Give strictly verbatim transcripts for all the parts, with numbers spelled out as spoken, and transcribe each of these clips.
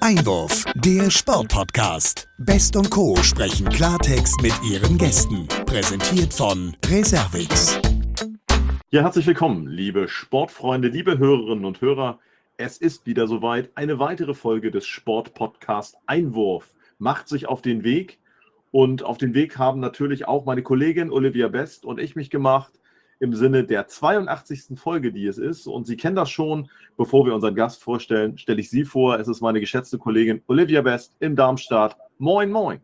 Einwurf, der Sportpodcast. Best und Co. sprechen Klartext mit ihren Gästen. Präsentiert von Reservix. Ja, herzlich willkommen, liebe Sportfreunde, liebe Hörerinnen und Hörer. Es ist wieder soweit. Eine weitere Folge des Sportpodcast Einwurf macht sich auf den Weg. Und auf den Weg haben natürlich auch meine Kollegin Olivia Best und ich mich gemacht, im Sinne der zweiundachtzigsten Folge, die es ist. Und Sie kennen das schon. Bevor wir unseren Gast vorstellen, stelle ich Sie vor. Es ist meine geschätzte Kollegin Olivia Best in Darmstadt. Moin, moin.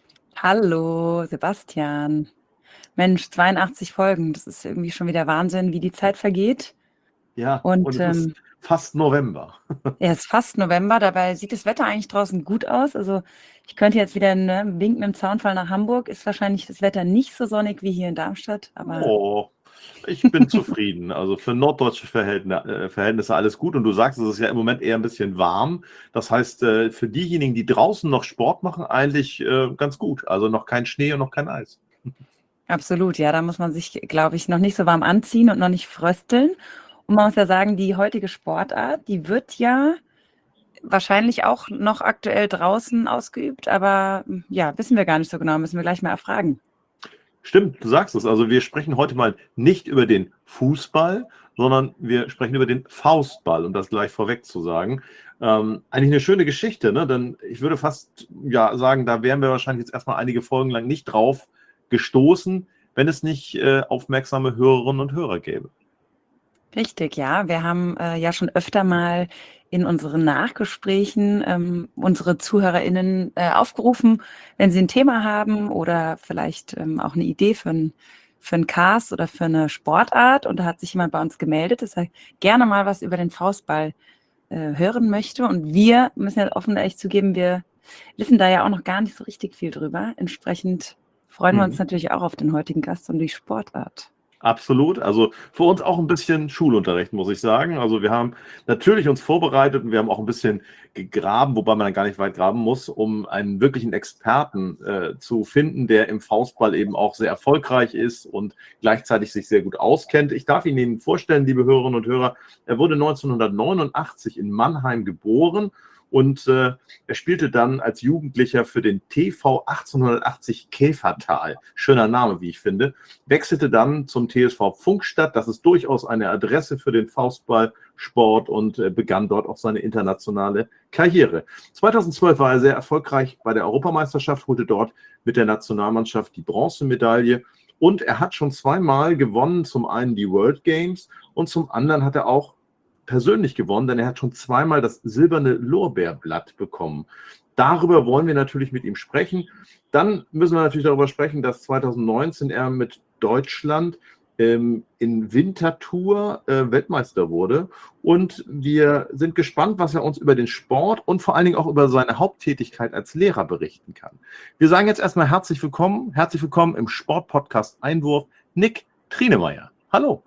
Hallo, Sebastian. Mensch, zweiundachtzig Folgen. Das ist irgendwie schon wieder Wahnsinn, wie die Zeit vergeht. Ja, Und, und es ähm, ist fast November. Ja, es ist fast November. Dabei sieht das Wetter eigentlich draußen gut aus. Also ich könnte jetzt wieder ne, winken mit dem Zaunfall nach Hamburg. Ist wahrscheinlich das Wetter nicht so sonnig wie hier in Darmstadt. Aber Oh, ich bin zufrieden. Also für norddeutsche Verhältnisse, äh, Verhältnisse alles gut. Und du sagst, es ist ja im Moment eher ein bisschen warm. Das heißt, äh, für diejenigen, die draußen noch Sport machen, eigentlich äh, ganz gut. Also noch kein Schnee und noch kein Eis. absolut, ja, da muss man sich, glaube ich, noch nicht so warm anziehen und noch nicht frösteln. Und man muss ja sagen, die heutige Sportart, die wird ja wahrscheinlich auch noch aktuell draußen ausgeübt, aber ja, wissen wir gar nicht so genau, müssen wir gleich mal erfragen. Stimmt, du sagst es. Also wir sprechen heute mal nicht über den Fußball, sondern wir sprechen über den Faustball, um das gleich vorweg zu sagen. Ähm, eigentlich eine schöne Geschichte, ne? Denn ich würde fast ja sagen, da wären wir wahrscheinlich jetzt erstmal einige Folgen lang nicht drauf gestoßen, wenn es nicht äh, aufmerksame Hörerinnen und Hörer gäbe. Richtig, ja. Wir haben äh, ja schon öfter mal in unseren Nachgesprächen ähm, unsere ZuhörerInnen äh, aufgerufen, wenn sie ein Thema haben oder vielleicht ähm, auch eine Idee für ein, für einen Cast oder für eine Sportart. Und da hat sich jemand bei uns gemeldet, dass er gerne mal was über den Faustball äh, hören möchte. Und wir müssen ja offen ehrlich zugeben, wir wissen da ja auch noch gar nicht so richtig viel drüber. Entsprechend freuen wir uns Mhm. natürlich auch auf den heutigen Gast und die Sportart. Absolut. Also für uns auch ein bisschen Schulunterricht, muss ich sagen. Also wir haben natürlich uns vorbereitet und wir haben auch ein bisschen gegraben, wobei man dann gar nicht weit graben muss, um einen wirklichen Experten äh, zu finden, der im Faustball eben auch sehr erfolgreich ist und gleichzeitig sich sehr gut auskennt. Ich darf ihn Ihnen vorstellen, liebe Hörerinnen und Hörer. Er wurde neunzehnhundertneunundachtzig in Mannheim geboren. Und äh, er spielte dann als Jugendlicher für den T V achtzehnhundertachtzig Käfertal. Schöner Name, wie ich finde. Wechselte dann zum T S V Pfungstadt. Das ist durchaus eine Adresse für den Faustballsport und äh, begann dort auch seine internationale Karriere. zweitausendzwölf war er sehr erfolgreich bei der Europameisterschaft, holte dort mit der Nationalmannschaft die Bronzemedaille. Und er hat schon zweimal gewonnen, zum einen die World Games und zum anderen hat er auch persönlich gewonnen, denn er hat schon zweimal das silberne Lorbeerblatt bekommen. Darüber wollen wir natürlich mit ihm sprechen. Dann müssen wir natürlich darüber sprechen, dass zweitausendneunzehn er mit Deutschland ähm, in Winterthur äh, Weltmeister wurde. Und wir sind gespannt, was er uns über den Sport und vor allen Dingen auch über seine Haupttätigkeit als Lehrer berichten kann. Wir sagen jetzt erstmal herzlich willkommen, herzlich willkommen im Sportpodcast Einwurf, Nick Trienemeyer. Hallo.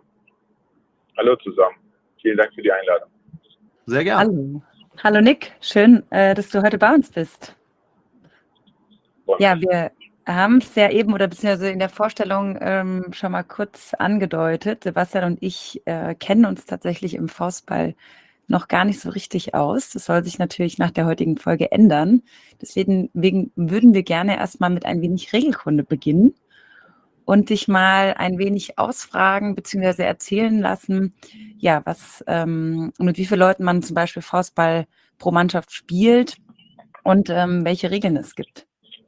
Hallo zusammen. Vielen Dank für die Einladung. Sehr gerne. Hallo. Hallo Nick, schön, äh, dass du heute bei uns bist. Ja, wir haben es ja eben oder beziehungsweise in der Vorstellung ähm, schon mal kurz angedeutet. Sebastian und ich äh, kennen uns tatsächlich im Faustball noch gar nicht so richtig aus. Das soll sich natürlich nach der heutigen Folge ändern. Deswegen wegen, würden wir gerne erstmal mit ein wenig Regelkunde beginnen und dich mal ein wenig ausfragen bzw. erzählen lassen, ja, was ähm, mit wie vielen Leuten man zum Beispiel Faustball pro Mannschaft spielt und ähm, welche Regeln es gibt.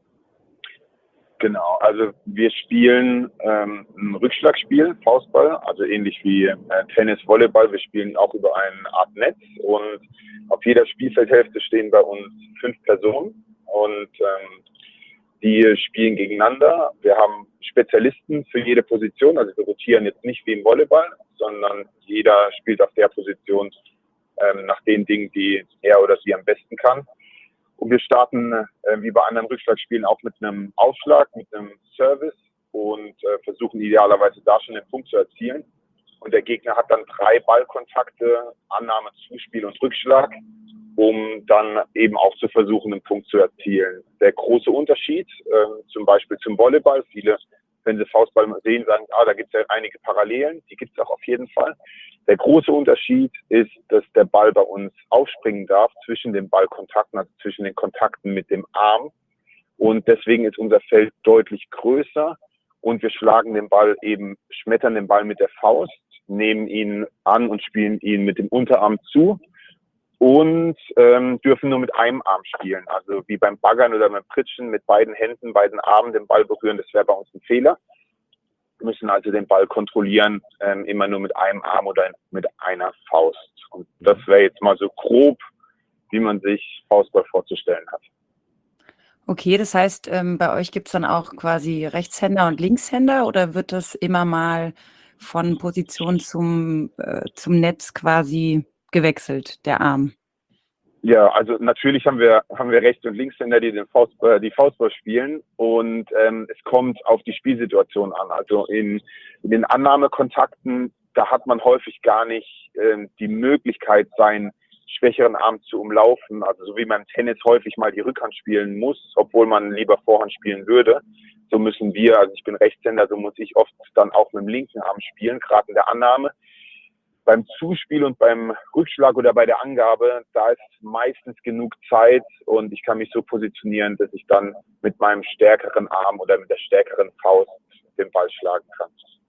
Genau, also wir spielen ähm, ein Rückschlagspiel, Faustball, also ähnlich wie äh, Tennis, Volleyball. Wir spielen auch über eine Art Netz und auf jeder Spielfeldhälfte stehen bei uns fünf Personen und ähm, die spielen gegeneinander. Wir haben Spezialisten für jede Position, also wir rotieren jetzt nicht wie im Volleyball, sondern jeder spielt auf der Position ähm, nach den Dingen, die er oder sie am besten kann. Und wir starten äh, wie bei anderen Rückschlagspielen auch mit einem Aufschlag, mit einem Service und äh, versuchen idealerweise da schon den Punkt zu erzielen. Und der Gegner hat dann drei Ballkontakte, Annahme, Zuspiel und Rückschlag, um dann eben auch zu versuchen, einen Punkt zu erzielen. Der große Unterschied, äh, zum Beispiel zum Volleyball, viele wenn sie Faustball sehen, sagen, ah, da gibt es ja einige Parallelen, die gibt es auch auf jeden Fall. Der große Unterschied ist, dass der Ball bei uns aufspringen darf zwischen den Ballkontakten, also zwischen den Kontakten mit dem Arm. Und deswegen ist unser Feld deutlich größer und wir schlagen den Ball eben, schmettern den Ball mit der Faust, nehmen ihn an und spielen ihn mit dem Unterarm zu und ähm, dürfen nur mit einem Arm spielen. Also wie beim Baggern oder beim Pritschen mit beiden Händen, beiden Armen den Ball berühren, das wäre bei uns ein Fehler. Wir müssen also den Ball kontrollieren, ähm, immer nur mit einem Arm oder mit einer Faust. Und das wäre jetzt mal so grob, wie man sich Faustball vorzustellen hat. Okay, das heißt, ähm, bei euch gibt es dann auch quasi Rechtshänder und Linkshänder oder wird das immer mal von Position zum, äh, zum Netz quasi gewechselt, der Arm? Ja, also natürlich haben wir haben wir Rechts- und Linkshänder, die den Faust, äh, die Faustball spielen und ähm, es kommt auf die Spielsituation an. Also in, in den Annahmekontakten, da hat man häufig gar nicht ähm, die Möglichkeit, seinen schwächeren Arm zu umlaufen. Also so wie man im Tennis häufig mal die Rückhand spielen muss, obwohl man lieber Vorhand spielen würde. So müssen wir, also ich bin Rechtshänder, so muss ich oft dann auch mit dem linken Arm spielen, gerade in der Annahme. Beim Zuspiel und beim Rückschlag oder bei der Angabe, da ist meistens genug Zeit und ich kann mich so positionieren, dass ich dann mit meinem stärkeren Arm oder mit der stärkeren Faust den Ball schlagen kann.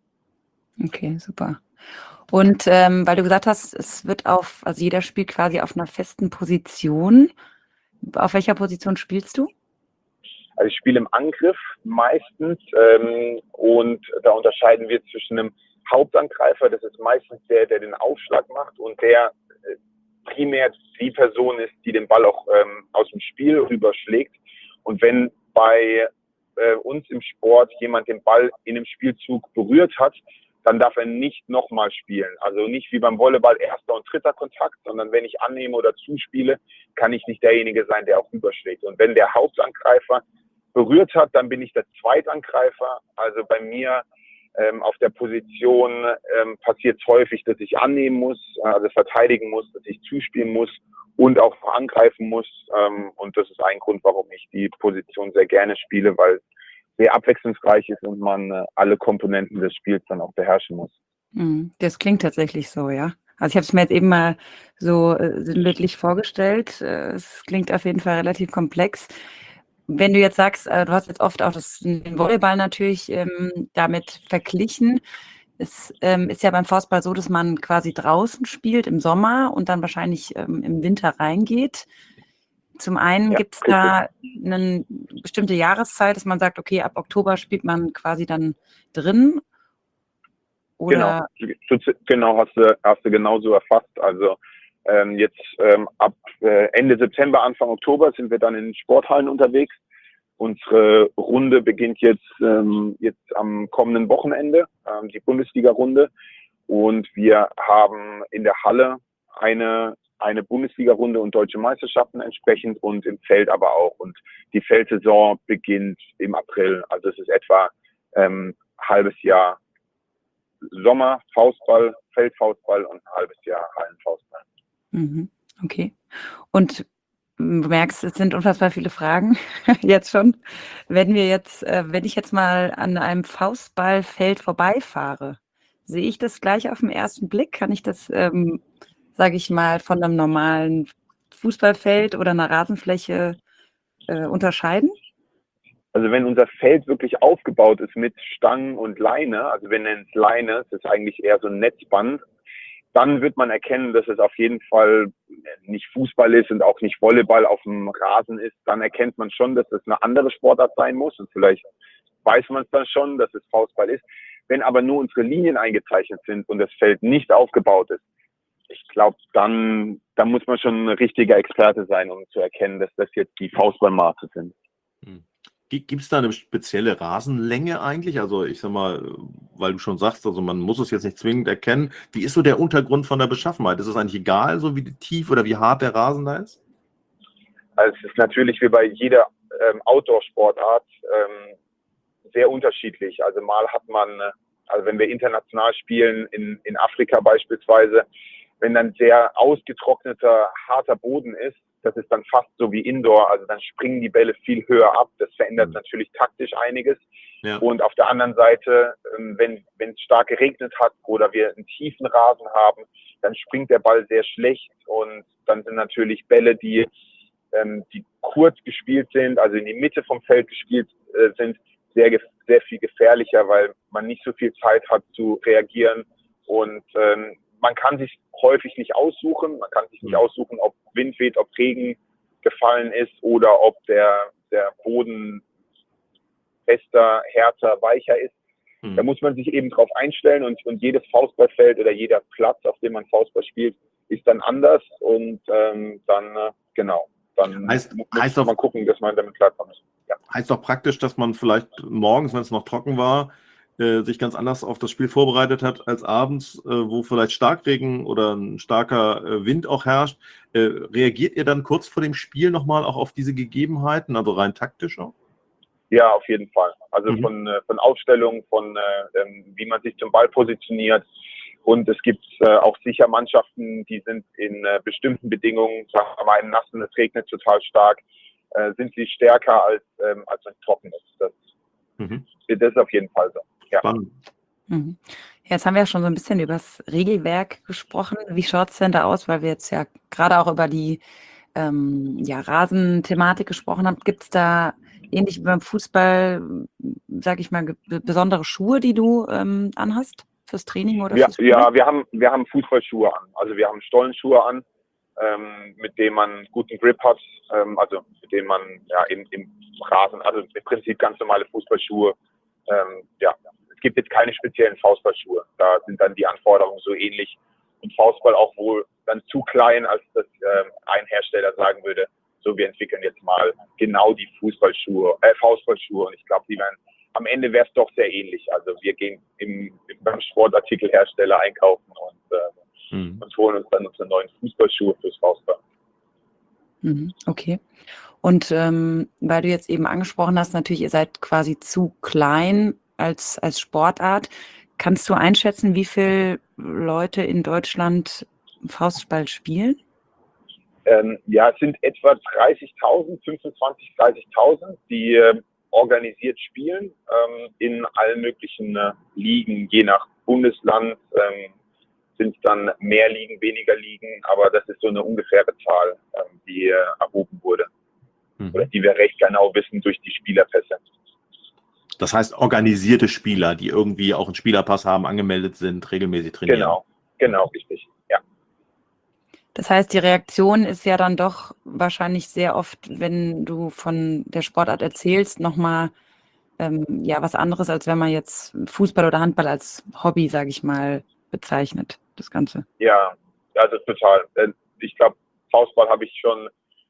Okay, super. Und ähm, weil du gesagt hast, es wird auf, also jeder spielt quasi auf einer festen Position. Auf welcher Position spielst du? Also ich spiele im Angriff meistens ähm, und da unterscheiden wir zwischen einem Hauptangreifer, das ist meistens der, der den Aufschlag macht und der äh, primär die Person ist, die den Ball auch ähm, aus dem Spiel rüberschlägt. Und wenn bei äh, uns im Sport jemand den Ball in einem Spielzug berührt hat, dann darf er nicht nochmal spielen. Also nicht wie beim Volleyball erster und dritter Kontakt, sondern wenn ich annehme oder zuspiele, kann ich nicht derjenige sein, der auch rüberschlägt. Und wenn der Hauptangreifer berührt hat, dann bin ich der Zweitangreifer. Also bei mir ähm, auf der Position ähm, passiert es häufig, dass ich annehmen muss, also verteidigen muss, dass ich zuspielen muss und auch angreifen muss. Ähm, und das ist ein Grund, warum ich die Position sehr gerne spiele, weil sehr abwechslungsreich ist und man äh, alle Komponenten des Spiels dann auch beherrschen muss. Das klingt tatsächlich so, ja. Also ich habe es mir jetzt eben mal so äh, sinnbildlich vorgestellt. Äh, es klingt auf jeden Fall relativ komplex. Wenn du jetzt sagst, äh, du hast jetzt oft auch das, den Volleyball natürlich ähm, damit verglichen. Es ähm, ist ja beim Faustball so, dass man quasi draußen spielt im Sommer und dann wahrscheinlich ähm, im Winter reingeht. Zum einen Ja, gibt es da eine bestimmte Jahreszeit, dass man sagt, okay, ab Oktober spielt man quasi dann drin. Oder Genau, genau hast du, hast du genauso erfasst. Also ähm, jetzt ähm, ab äh, Ende September, Anfang Oktober sind wir dann in den Sporthallen unterwegs. Unsere Runde beginnt jetzt, ähm, jetzt am kommenden Wochenende, ähm, die Bundesliga-Runde. Und wir haben in der Halle eine, eine Bundesliga-Runde und deutsche Meisterschaften entsprechend und im Feld aber auch. Und die Feldsaison beginnt im April. Also es ist etwa ähm, ein halbes Jahr Sommer, Faustball, Feldfaustball und ein halbes Jahr Hallenfaustball. Mhm, okay. Und m, du merkst, es sind unfassbar viele Fragen jetzt schon. Wenn wir jetzt, äh, wenn ich jetzt mal an einem Faustballfeld vorbeifahre, sehe ich das gleich auf den ersten Blick? Kann ich das, ähm, sage ich mal, von einem normalen Fußballfeld oder einer Rasenfläche äh, unterscheiden? Also wenn unser Feld wirklich aufgebaut ist mit Stangen und Leine, also wir nennen es Leine, das ist eigentlich eher so ein Netzband, dann wird man erkennen, dass es auf jeden Fall nicht Fußball ist und auch nicht Volleyball auf dem Rasen ist. Dann erkennt man schon, dass es eine andere Sportart sein muss und vielleicht weiß man es dann schon, dass es Faustball ist. Wenn aber nur unsere Linien eingezeichnet sind und das Feld nicht aufgebaut ist, ich glaube, dann, dann muss man schon ein richtiger Experte sein, um zu erkennen, dass das jetzt die Faustballmaße sind. Hm. Gibt es da eine spezielle Rasenlänge eigentlich? Also ich sag mal, weil du schon sagst, also man muss es jetzt nicht zwingend erkennen. Wie ist so der Untergrund von der Beschaffenheit? Ist es eigentlich egal, so wie tief oder wie hart der Rasen da ist? Also es ist natürlich wie bei jeder ähm, Outdoor-Sportart ähm, sehr unterschiedlich. Also mal hat man, also wenn wir international spielen, in, in Afrika beispielsweise, wenn dann sehr ausgetrockneter, harter Boden ist, das ist dann fast so wie Indoor, also dann springen die Bälle viel höher ab. Das verändert natürlich taktisch einiges. Ja. Und auf der anderen Seite, ähm, wenn wenn es stark geregnet hat oder wir einen tiefen Rasen haben, dann springt der Ball sehr schlecht und dann sind natürlich Bälle, die ähm, die kurz gespielt sind, also in die Mitte vom Feld gespielt äh, sind, sehr sehr viel gefährlicher, weil man nicht so viel Zeit hat zu reagieren und ähm, man kann sich häufig nicht aussuchen, man kann sich nicht Mhm. aussuchen, ob Wind weht, ob Regen gefallen ist oder ob der der Boden fester, härter, weicher ist. Da Mhm. muss man sich eben drauf einstellen und, und jedes Faustballfeld oder jeder Platz, auf dem man Faustball spielt, ist dann anders und ähm, dann, äh, genau, dann Heißt, mu- heißt, muss man auch, gucken, dass man damit klarkommt. Ja. heißt auch praktisch, dass man vielleicht morgens, wenn es noch trocken war, äh, sich ganz anders auf das Spiel vorbereitet hat als abends, äh, wo vielleicht Starkregen oder ein starker äh, Wind auch herrscht. Äh, reagiert ihr dann kurz vor dem Spiel nochmal auch auf diese Gegebenheiten, also rein taktisch auch? Ja, auf jeden Fall. Also Mhm. von, äh, von Aufstellung, von äh, ähm, wie man sich zum Ball positioniert. Und es gibt äh, auch sicher Mannschaften, die sind in äh, bestimmten Bedingungen, sagen wir mal im Nassen, es regnet total stark, äh, sind sie stärker als, ähm, als wenn es trocken ist. Das, Mhm. das ist auf jeden Fall so. Ja. Spannend. Mhm. Jetzt haben wir ja schon so ein bisschen über das Regelwerk gesprochen. Wie schaut es denn da aus? Weil wir jetzt ja gerade auch über die ähm, ja, Rasenthematik gesprochen haben. Gibt es da ähnlich wie beim Fußball, sage ich mal, ge- besondere Schuhe, die du ähm, anhast fürs Training oder Wir, fürs Spiel? ja, wir haben, wir haben Fußballschuhe an. Also wir haben Stollenschuhe an, ähm, mit denen man guten Grip hat, ähm, also mit denen man ja im, im Rasen, also im Prinzip ganz normale Fußballschuhe. Ähm, ja, es gibt jetzt keine speziellen Faustballschuhe. Da sind dann die Anforderungen so ähnlich. Und Faustball auch wohl dann zu klein, als dass ähm, ein Hersteller sagen würde, so wir entwickeln jetzt mal genau die Fußballschuhe, äh, Faustballschuhe. Und ich glaube, die werden am Ende wäre es doch sehr ähnlich. Also wir gehen im, im, beim Sportartikelhersteller einkaufen und, äh, Mhm. und holen uns dann unsere neuen Fußballschuhe fürs Faustball. Mhm, okay. Und ähm, weil du jetzt eben angesprochen hast, natürlich, ihr seid quasi zu klein als, als Sportart. Kannst du einschätzen, wie viele Leute in Deutschland Faustball spielen? Ähm, ja, es sind etwa dreißigtausend, fünfundzwanzig, dreißigtausend, die äh, organisiert spielen ähm, in allen möglichen äh, Ligen, je nach Bundesland. Ähm, sind es dann mehr Ligen, weniger Ligen, aber das ist so eine ungefähre Zahl, ähm, die äh, erhoben wurde. Oder Mhm. die wir recht genau wissen durch die Spielerpässe. Das heißt, organisierte Spieler, die irgendwie auch einen Spielerpass haben, angemeldet sind, regelmäßig trainieren. Genau, genau, richtig. Ja. Das heißt, die Reaktion ist ja dann doch wahrscheinlich sehr oft, wenn du von der Sportart erzählst, nochmal ähm, ja, was anderes, als wenn man jetzt Fußball oder Handball als Hobby, sage ich mal, bezeichnet, das Ganze. Ja, also total. Ich glaube, Faustball habe ich schon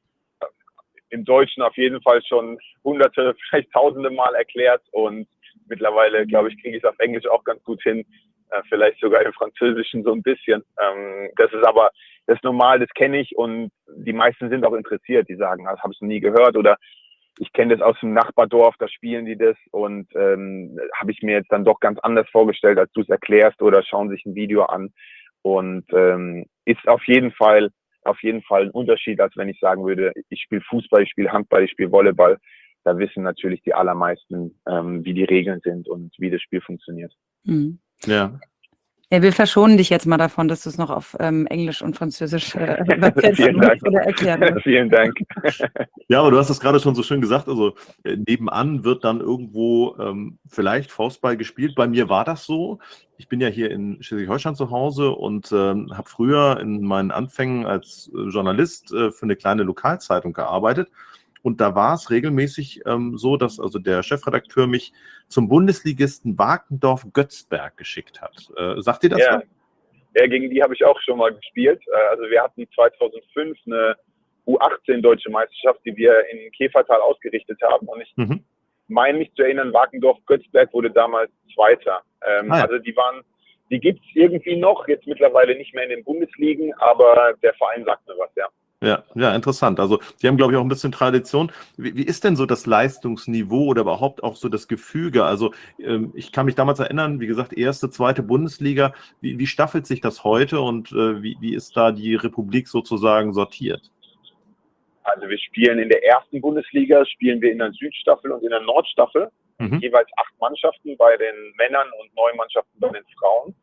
im Deutschen auf jeden Fall schon hunderte, vielleicht tausende Mal erklärt und mittlerweile, glaube ich, kriege ich es auf Englisch auch ganz gut hin, äh, vielleicht sogar im Französischen so ein bisschen. Ähm, das ist aber, das ist normal, das kenne ich und die meisten sind auch interessiert, die sagen, das habe ich noch nie gehört oder ich kenne das aus dem Nachbardorf, da spielen die das und ähm, habe ich mir jetzt dann doch ganz anders vorgestellt, als du es erklärst oder schauen sich ein Video an und ähm, ist auf jeden Fall auf jeden Fall ein Unterschied, als wenn ich sagen würde, ich spiele Fußball, ich spiele Handball, ich spiele Volleyball. Da wissen natürlich die allermeisten, ähm, wie die Regeln sind und wie das Spiel funktioniert. Mhm. Ja. Ja, wir verschonen dich jetzt mal davon, dass du es noch auf ähm, Englisch und Französisch äh, Vielen Dank. oder erklären musst. Vielen Dank. Ja, aber du hast es gerade schon so schön gesagt, also äh, nebenan wird dann irgendwo ähm, vielleicht Faustball gespielt. Bei mir war das so. Ich bin ja hier in Schleswig-Holstein zu Hause und ähm, habe früher in meinen Anfängen als äh, Journalist äh, für eine kleine Lokalzeitung gearbeitet. Und da war es regelmäßig ähm, so, dass also der Chefredakteur mich zum Bundesligisten Wachendorf-Götzberg geschickt hat. Äh, sagt dir das Ja. was? Ja, gegen die habe ich auch schon mal gespielt. Also wir hatten zweitausendfünf eine U achtzehn Deutsche Meisterschaft, die wir in Käfertal ausgerichtet haben. Und ich Mhm. meine mich zu erinnern, Wachendorf-Götzberg wurde damals Zweiter. Ähm, Ah ja. Also die waren, die gibt es irgendwie noch, jetzt mittlerweile nicht mehr in den Bundesligen, aber der Verein sagt mir was, ja. Ja, ja, interessant. Also die haben, glaube ich, auch ein bisschen Tradition. Wie, wie ist denn so das Leistungsniveau oder überhaupt auch so das Gefüge? Also ähm, ich kann mich damals erinnern, wie gesagt, erste, zweite Bundesliga. Wie, wie staffelt sich das heute und äh, wie, wie ist da die Republik sozusagen sortiert? Also wir spielen in der ersten Bundesliga, spielen wir in der Südstaffel und in der Nordstaffel. Mhm. jeweils acht Mannschaften bei den Männern und neun Mannschaften bei den Frauen.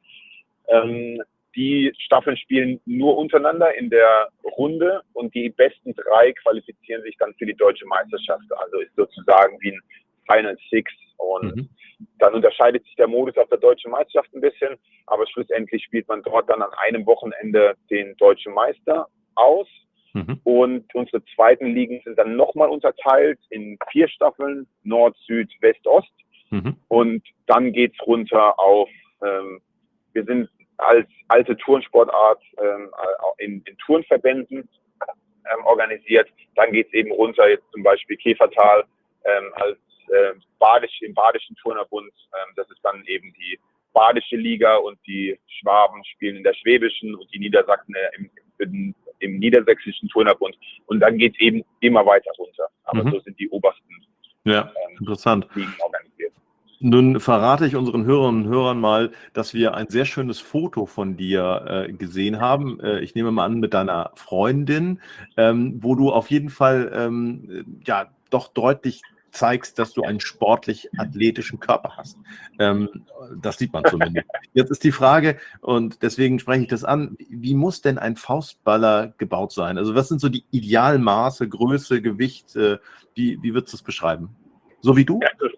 Ähm, die Staffeln spielen nur untereinander in der Runde und die besten drei qualifizieren sich dann für die deutsche Meisterschaft. Also ist sozusagen wie ein Final Six. Und Mhm. dann unterscheidet sich der Modus auf der deutschen Meisterschaft ein bisschen, aber schlussendlich spielt man dort dann an einem Wochenende den deutschen Meister aus. Mhm. Und unsere zweiten Ligen sind dann nochmal unterteilt in vier Staffeln, Nord, Süd, West, Ost. Mhm. Und dann geht's runter auf, ähm, wir sind als alte Turnsportart ähm, in, in Turnverbänden ähm, organisiert. Dann geht's eben runter, jetzt zum Beispiel Käfertal ähm, als äh, Badisch, im Badischen Turnerbund. Ähm, das ist dann eben die Badische Liga und die Schwaben spielen in der Schwäbischen und die Niedersachsen im, im, im Niedersächsischen Turnerbund. Und dann geht's eben immer weiter runter. Aber Mhm. so sind die obersten Ja, ähm, interessant. Ligen organisiert. Nun verrate ich unseren Hörerinnen und Hörern mal, dass wir ein sehr schönes Foto von dir äh, gesehen haben. Äh, ich nehme mal an, mit deiner Freundin, ähm, wo du auf jeden Fall ähm, ja doch deutlich zeigst, dass du einen sportlich-athletischen Körper hast. Ähm, das sieht man zumindest. Jetzt ist die Frage, und deswegen spreche ich das an, wie muss denn ein Faustballer gebaut sein? Also was sind so die Idealmaße, Größe, Gewicht? Äh, wie, wie würdest du es beschreiben? So wie du? Ja, das-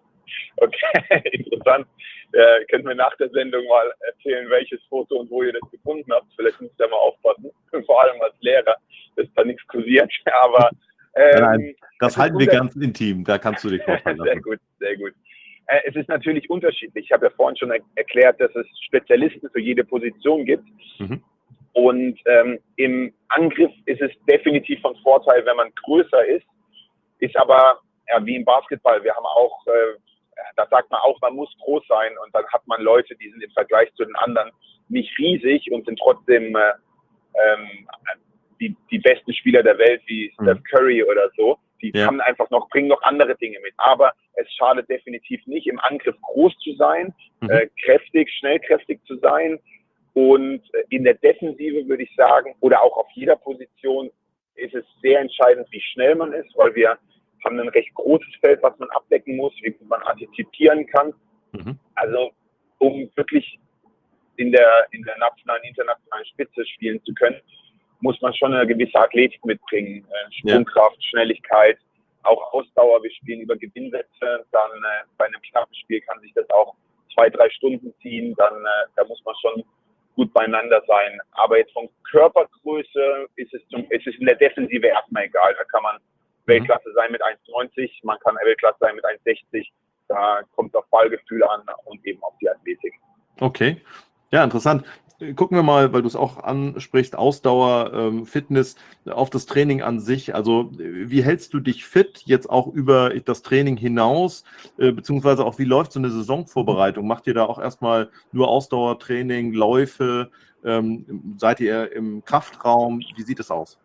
okay, interessant. Äh, könnt mir nach der Sendung mal erzählen, welches Foto und wo ihr das gefunden habt. Vielleicht müsst ihr mal aufpassen, vor allem als Lehrer, dass da nichts kursiert. Aber ähm, Nein, nein, das es ist halten wir unter- ganz intim, da kannst du dich drauf Sehr verlassen. gut, sehr gut. Äh, es ist natürlich unterschiedlich. Ich habe ja vorhin schon er erklärt, dass es Spezialisten für jede Position gibt. Mhm. Und ähm, im Angriff ist es definitiv von Vorteil, wenn man größer ist. Ist aber ja, wie im Basketball. Wir haben auch, äh, da sagt man auch, man muss groß sein. Und dann hat man Leute, die sind im Vergleich zu den anderen nicht riesig und sind trotzdem äh, ähm, die, die besten Spieler der Welt, wie Steph Curry oder so. Die Ja. haben einfach noch, bringen noch andere Dinge mit. Aber es schadet definitiv nicht, im Angriff groß zu sein, Mhm. äh, kräftig, schnellkräftig zu sein. Und in der Defensive würde ich sagen, oder auch auf jeder Position ist es sehr entscheidend, wie schnell man ist, weil wir haben ein recht großes Feld, was man abdecken muss, wie gut man antizipieren kann. Mhm. Also um wirklich in der, in der nationalen, internationalen Spitze spielen zu können, muss man schon eine gewisse Athletik mitbringen. Äh, Sprungkraft, ja. Schnelligkeit, auch Ausdauer. Wir spielen über Gewinnsätze. Dann äh, bei einem knappen Spiel kann sich das auch zwei, drei Stunden ziehen. Dann äh, da muss man schon gut beieinander sein. Aber jetzt von Körpergröße ist es, zum, ist es in der Defensive erstmal egal. Da kann man Weltklasse sein mit eins neunzig, man kann Weltklasse sein mit eins sechzig. Da kommt es auf Ballgefühl an und eben auf die Athletik. Okay, ja, interessant. Gucken wir mal, weil du es auch ansprichst, Ausdauer, ähm, Fitness, auf das Training an sich. Also wie hältst du dich fit jetzt auch über das Training hinaus, äh, beziehungsweise auch wie läuft so eine Saisonvorbereitung? Macht ihr da auch erstmal nur Ausdauertraining, Läufe? Ähm, seid ihr im Kraftraum? Wie sieht es aus?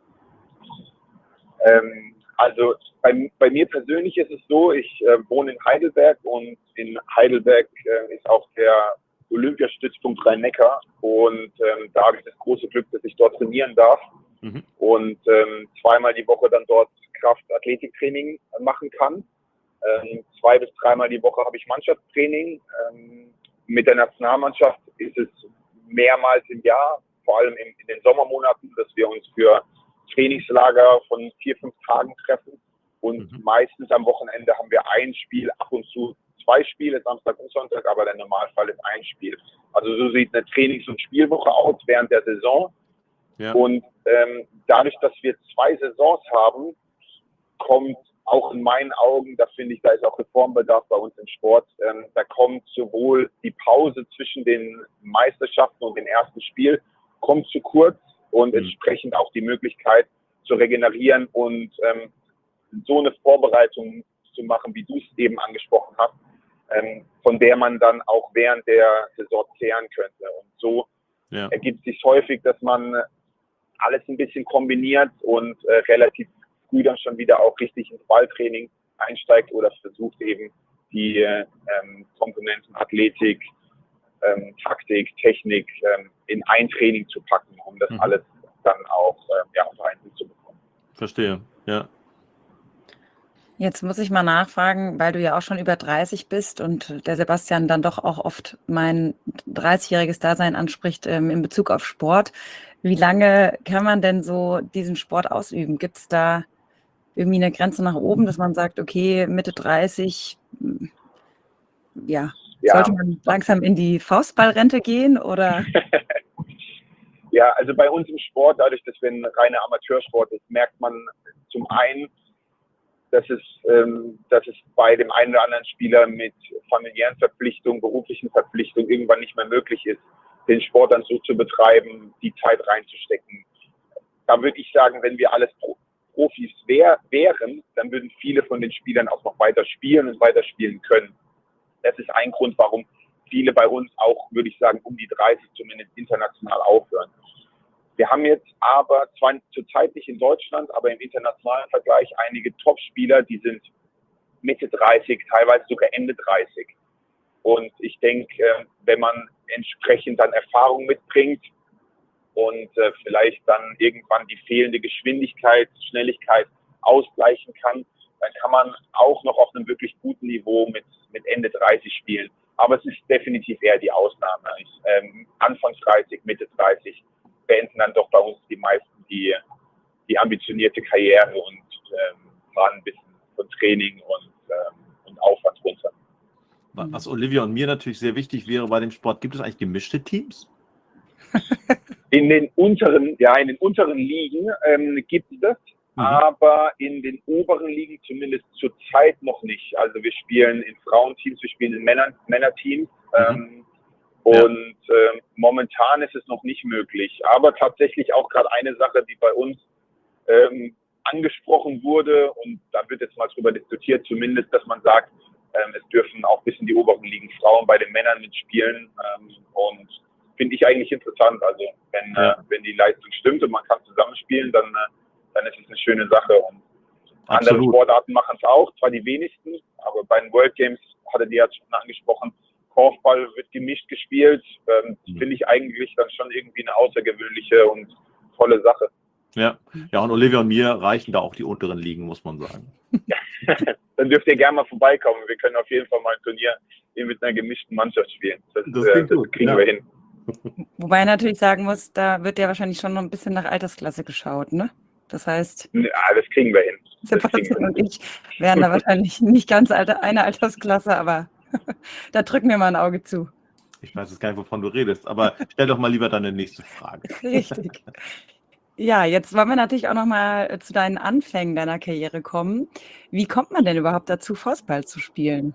Ähm, also bei, bei mir persönlich ist es so, ich äh, wohne in Heidelberg und in Heidelberg äh, ist auch der Olympiastützpunkt Rhein-Neckar und ähm, da habe ich das große Glück, dass ich dort trainieren darf Mhm. und ähm, zweimal die Woche dann dort Kraft-Athletiktraining machen kann. Ähm, zwei bis dreimal die Woche habe ich Mannschaftstraining. Ähm, mit der Nationalmannschaft ist es mehrmals im Jahr, vor allem in, in den Sommermonaten, dass wir uns für Trainingslager von vier, fünf Tagen treffen und Mhm. meistens am Wochenende haben wir ein Spiel, ab und zu zwei Spiele, Samstag und Sonntag, aber der Normalfall ist ein Spiel. Also so sieht eine Trainings- und Spielwoche aus während der Saison. Ja. Und ähm, dadurch, dass wir zwei Saisons haben, kommt auch in meinen Augen, da finde ich, da ist auch Reformbedarf bei uns im Sport, ähm, da kommt sowohl die Pause zwischen den Meisterschaften und dem ersten Spiel, kommt zu kurz und Mhm. entsprechend auch die Möglichkeit zu regenerieren und ähm, so eine Vorbereitung zu machen, wie du es eben angesprochen hast, ähm, von der man dann auch während der Saison zehren könnte. Und so Ja. ergibt sich häufig, dass man alles ein bisschen kombiniert und äh, relativ früh dann schon wieder auch richtig ins Balltraining einsteigt oder versucht eben die ähm, Komponenten Athletik, ähm, Taktik, Technik ähm, in ein Training zu packen, um das Mhm. alles dann auch ähm, ja, unter einen Hut zu bekommen. Verstehe, ja. Jetzt muss ich mal nachfragen, weil du ja auch schon über dreißig bist und der Sebastian dann doch auch oft mein dreißigjähriges Dasein anspricht ähm, in Bezug auf Sport. Wie lange kann man denn so diesen Sport ausüben? Gibt es da irgendwie eine Grenze nach oben, dass man sagt, okay, Mitte dreißig, m, ja, sollte Ja, man langsam in die Faustballrente gehen oder? ja, also bei uns im Sport, dadurch, dass wir ein reiner Amateursport ist, merkt man zum einen, dass es, ähm, dass es bei dem einen oder anderen Spieler mit familiären Verpflichtungen, beruflichen Verpflichtungen irgendwann nicht mehr möglich ist, den Sport dann so zu betreiben, die Zeit reinzustecken. Da würde ich sagen, wenn wir alles Pro Profis wär, wären, dann würden viele von den Spielern auch noch weiter spielen und weiter spielen können. Das ist ein Grund, warum viele bei uns auch, würde ich sagen, um die dreißig zumindest international aufhören. Wir haben jetzt aber zwar zurzeit nicht in Deutschland, aber im internationalen Vergleich einige Top-Spieler, die sind Mitte dreißig, teilweise sogar Ende dreißig. Und ich denke, wenn man entsprechend dann Erfahrung mitbringt und äh, vielleicht dann irgendwann die fehlende Geschwindigkeit, Schnelligkeit ausgleichen kann, dann kann man auch noch auf einem wirklich guten Niveau mit, mit Ende dreißig spielen. Aber es ist definitiv eher die Ausnahme. Ich, ähm, Anfang dreißig, Mitte dreißig beenden dann doch bei uns die meisten die, die ambitionierte Karriere und ähm, fahren ein bisschen von Training und, ähm, und Aufwand runter. Was Olivia und mir natürlich sehr wichtig wäre bei dem Sport, gibt es eigentlich gemischte Teams? In den unteren, ja, in den unteren Ligen ähm, gibt es das, mhm. aber in den oberen Ligen zumindest zurzeit noch nicht. Also wir spielen in Frauenteams, wir spielen in Männer, Männerteams mhm. ähm, und ja. äh, momentan ist es noch nicht möglich. Aber tatsächlich auch gerade eine Sache, die bei uns ähm, angesprochen wurde und da wird jetzt mal drüber diskutiert, zumindest, dass man sagt, ähm, es dürfen auch bis in die oberen Ligen Frauen bei den Männern mitspielen ähm, und finde ich eigentlich interessant. Also wenn, ja. äh, wenn die Leistung stimmt und man kann zusammenspielen, dann, äh, dann ist es eine schöne Sache. Und Absolut. Andere Sportarten machen es auch, zwar die wenigsten, aber bei den World Games, hatte die ja schon angesprochen, Korfball wird gemischt gespielt. Ähm, mhm. Finde ich eigentlich dann schon irgendwie eine außergewöhnliche und tolle Sache. Ja. ja, und Olivia und mir reichen da auch die unteren Ligen, muss man sagen. Dann dürft ihr gerne mal vorbeikommen. Wir können auf jeden Fall mal ein Turnier mit einer gemischten Mannschaft spielen. Das, das, äh, das gut. kriegen ja. wir hin. Wobei natürlich sagen muss, da wird ja wahrscheinlich schon noch ein bisschen nach Altersklasse geschaut, ne? Das heißt, ja, das kriegen wir hin. Sebastian und ich wären da wahrscheinlich nicht ganz alte, eine Altersklasse, aber da drücken wir mal ein Auge zu. Ich weiß jetzt gar nicht, wovon du redest, aber stell doch mal lieber deine nächste Frage. Richtig. Ja, jetzt wollen wir natürlich auch noch mal zu deinen Anfängen deiner Karriere kommen. Wie kommt man denn überhaupt dazu, Faustball zu spielen?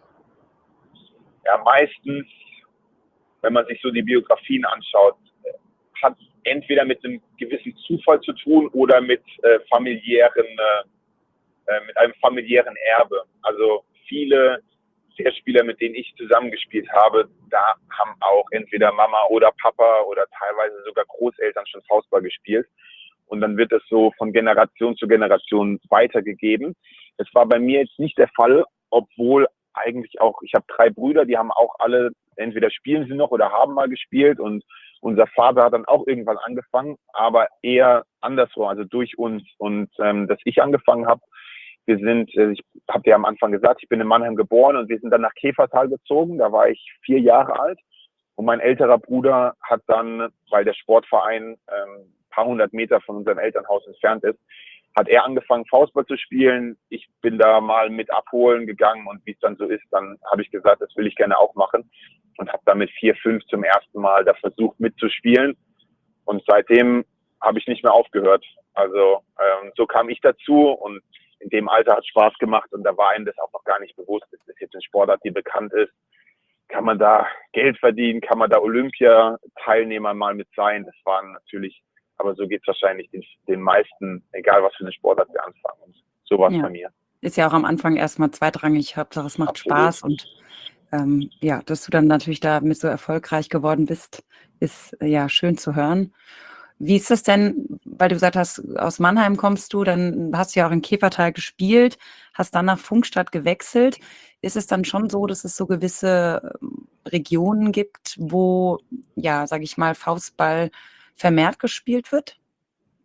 Ja, meistens, wenn man sich so die Biografien anschaut, hat es entweder mit einem gewissen Zufall zu tun oder mit äh, familiären, äh, mit einem familiären Erbe. Also viele der Spieler, mit denen ich zusammengespielt habe, da haben auch entweder Mama oder Papa oder teilweise sogar Großeltern schon Faustball gespielt. Und dann wird es so von Generation zu Generation weitergegeben. Das war bei mir jetzt nicht der Fall, obwohl eigentlich auch, ich habe drei Brüder, die haben auch alle, entweder spielen sie noch oder haben mal gespielt und unser Vater hat dann auch irgendwann angefangen, aber eher andersrum, also durch uns. Und ähm, dass ich angefangen habe, wir sind, äh, ich habe dir am Anfang gesagt, ich bin in Mannheim geboren und wir sind dann nach Käfertal gezogen, da war ich vier Jahre alt und mein älterer Bruder hat dann, weil der Sportverein ähm, ein paar hundert Meter von unserem Elternhaus entfernt ist, hat er angefangen, Faustball zu spielen. Ich bin da mal mit abholen gegangen und wie es dann so ist, dann habe ich gesagt, das will ich gerne auch machen und habe dann mit vier, fünf zum ersten Mal da versucht mitzuspielen und seitdem habe ich nicht mehr aufgehört. Also ähm, so kam ich dazu und in dem Alter hat es Spaß gemacht und da war einem das auch noch gar nicht bewusst. Das ist jetzt eine Sportart, die bekannt ist. Kann man da Geld verdienen? Kann man da Olympiateilnehmer mal mit sein? Das waren natürlich, aber so geht es wahrscheinlich den, den meisten, egal was für eine Sportart wir anfangen. Und so war es Ja. bei mir. Ist ja auch am Anfang erstmal zweitrangig. Hauptsache es macht Absolut. Spaß und ähm, ja, dass du dann natürlich damit so erfolgreich geworden bist, ist äh, ja schön zu hören. Wie ist das denn, weil du gesagt hast, aus Mannheim kommst du, dann hast du ja auch in Käfertal gespielt, hast dann nach Pfungstadt gewechselt. Ist es dann schon so, dass es so gewisse ähm, Regionen gibt, wo, ja, sage ich mal, Faustball vermehrt gespielt wird?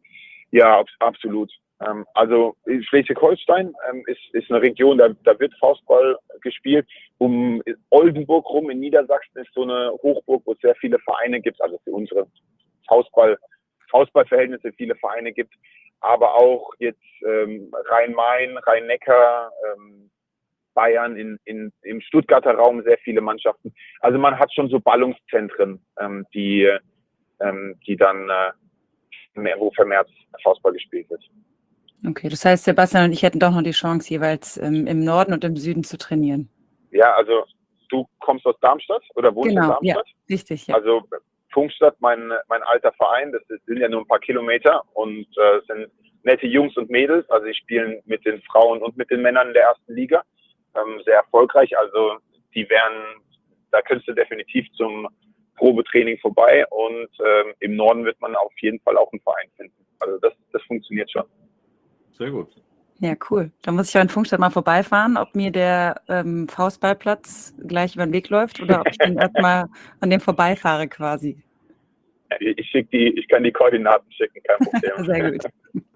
Ja, abs- absolut. Ähm, also Schleswig-Holstein ähm, ist, ist eine Region, da, da wird Faustball gespielt. Um Oldenburg rum in Niedersachsen ist so eine Hochburg, wo es sehr viele Vereine gibt, also für unsere Faustball, Faustballverhältnisse viele Vereine gibt, aber auch jetzt ähm, Rhein-Main, Rhein-Neckar, ähm, Bayern, in, in, im Stuttgarter Raum sehr viele Mannschaften. Also man hat schon so Ballungszentren, ähm, die, ähm, die dann, äh, mehr, wo vermehrt Faustball gespielt wird. Okay, das heißt, Sebastian und ich hätten doch noch die Chance, jeweils ähm, im Norden und im Süden zu trainieren. Ja, also du kommst aus Darmstadt oder wohnst in Genau, ja, Darmstadt? richtig, ja. Also Pfungstadt, mein, mein alter Verein, das ist, sind ja nur ein paar Kilometer und äh, sind nette Jungs und Mädels. Also ich spiele mit den Frauen und mit den Männern in der ersten Liga. Ähm, sehr erfolgreich. Also die wären, da könntest du definitiv zum Probetraining vorbei und ähm, im Norden wird man auf jeden Fall auch einen Verein finden. Also das, das funktioniert schon. Sehr gut. Ja, cool. Da muss ich ja in Pfungstadt mal vorbeifahren, ob mir der ähm, Faustballplatz gleich über den Weg läuft oder ob ich dann erstmal an dem vorbeifahre quasi. Ich, schick die, ich kann die Koordinaten schicken, kein Problem. Sehr gut.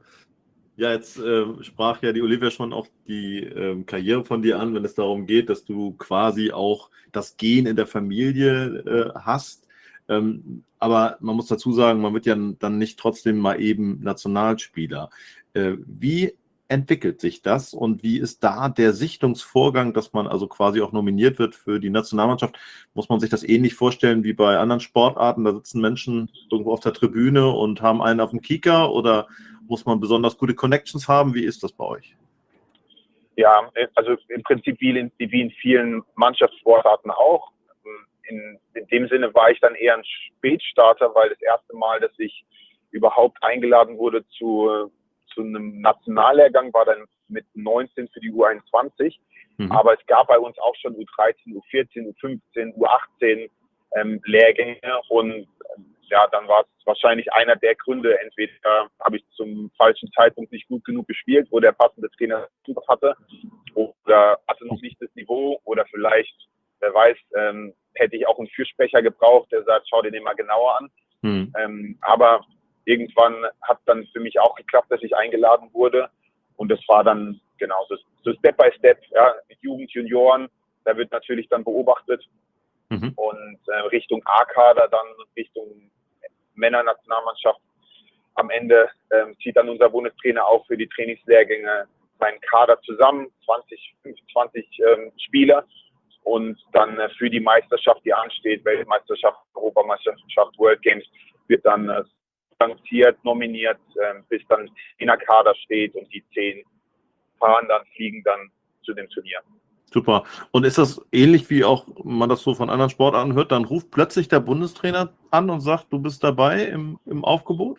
Ja, jetzt äh, sprach ja die Olivia schon auch die ähm, Karriere von dir an, wenn es darum geht, dass du quasi auch das Gen in der Familie äh, hast. Ähm, aber man muss dazu sagen, man wird ja dann nicht trotzdem mal eben Nationalspieler. Äh, wie entwickelt sich das und wie ist da der Sichtungsvorgang, dass man also quasi auch nominiert wird für die Nationalmannschaft? Muss man sich das ähnlich vorstellen wie bei anderen Sportarten? Da sitzen Menschen irgendwo auf der Tribüne und haben einen auf dem Kieker oder muss man besonders gute Connections haben? Wie ist das bei euch? Ja, also im Prinzip wie in, wie in vielen Mannschaftssportarten auch. In, in dem Sinne war ich dann eher ein Spätstarter, weil das erste Mal, dass ich überhaupt eingeladen wurde zu, zu einem Nationallehrgang, war dann mit neunzehn für die U einundzwanzig. Mhm. Aber es gab bei uns auch schon U dreizehn, U vierzehn, U fünfzehn, U achtzehn ähm, Lehrgänge und ja, dann war es wahrscheinlich einer der Gründe, entweder habe ich zum falschen Zeitpunkt nicht gut genug gespielt, wo der passende Trainer hatte, oder hatte noch nicht das Niveau, oder vielleicht, wer weiß, ähm, hätte ich auch einen Fürsprecher gebraucht, der sagt, schau dir den mal genauer an. Mhm. Ähm, aber irgendwann hat dann für mich auch geklappt, dass ich eingeladen wurde und das war dann genau so, so Step by Step, ja, Jugend, Junioren, da wird natürlich dann beobachtet. Mhm. Und äh, Richtung A-Kader, dann Richtung Männernationalmannschaft. Am Ende ähm, zieht dann unser Bundestrainer auch für die Trainingslehrgänge seinen Kader zusammen, zwanzig, fünfundzwanzig ähm, Spieler. Und dann äh, für die Meisterschaft, die ansteht, Weltmeisterschaft, Europameisterschaft, World Games, wird dann äh, lanciert, nominiert, äh, bis dann in der Kader steht und die zehn fahren dann, fliegen dann zu dem Turnier. Super. Und ist das ähnlich, wie auch man das so von anderen Sportarten hört, dann ruft plötzlich der Bundestrainer an und sagt, du bist dabei im, im Aufgebot?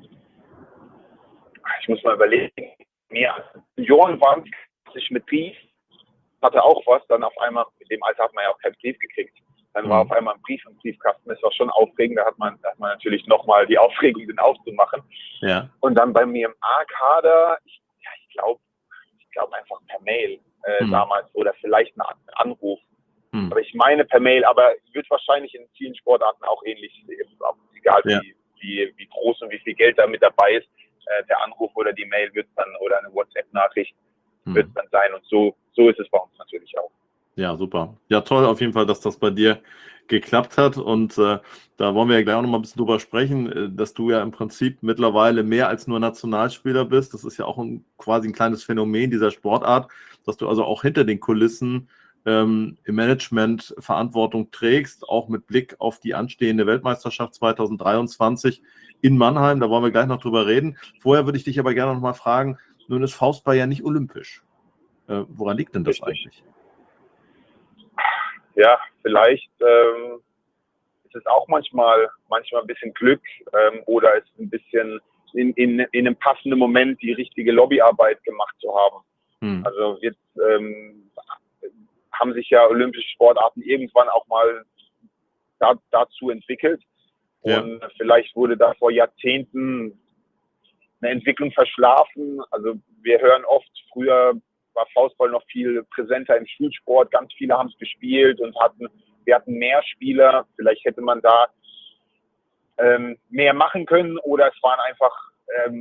Ich muss mal überlegen. Ja, Johann war sich mit Brief, hatte auch was, dann auf einmal, mit dem Alter hat man ja auch keinen Brief gekriegt. Dann mhm. war auf einmal ein Brief im Briefkasten, das war schon aufregend, da hat man, da hat man natürlich nochmal die Aufregung, den aufzumachen. Ja. Und dann bei mir im A-Kader, ich, ja, ich glaube, ich glaube einfach per Mail. Äh, hm. damals oder vielleicht ein Anruf. Hm. Aber ich meine per Mail, aber wird wahrscheinlich in vielen Sportarten auch ähnlich, egal ja. wie, wie, wie groß und wie viel Geld da mit dabei ist, äh, der Anruf oder die Mail wird dann oder eine WhatsApp-Nachricht hm. wird dann sein und so, so ist es bei uns natürlich auch. Ja, super. Ja, toll auf jeden Fall, dass das bei dir geklappt hat und äh, da wollen wir ja gleich auch noch mal ein bisschen drüber sprechen, dass du ja im Prinzip mittlerweile mehr als nur Nationalspieler bist. Das ist ja auch ein, quasi ein kleines Phänomen dieser Sportart, dass du also auch hinter den Kulissen ähm, im Management Verantwortung trägst, auch mit Blick auf die anstehende Weltmeisterschaft zwanzig dreiundzwanzig in Mannheim. Da wollen wir gleich noch drüber reden. Vorher würde ich dich aber gerne noch mal fragen, nun ist Faustball ja nicht olympisch. Äh, woran liegt denn das Richtig. eigentlich? Ja, vielleicht ähm, ist es auch manchmal, manchmal ein bisschen Glück ähm, oder ist ein bisschen in, in, in einem passenden Moment die richtige Lobbyarbeit gemacht zu haben. Hm. Also jetzt ähm, haben sich ja olympische Sportarten irgendwann auch mal da, dazu entwickelt. Ja. Und vielleicht wurde da vor Jahrzehnten eine Entwicklung verschlafen. Also wir hören oft, früher war Faustball noch viel präsenter im Schulsport. Ganz viele haben es gespielt und hatten, wir hatten mehr Spieler. Vielleicht hätte man da ähm, mehr machen können oder es waren einfach ähm,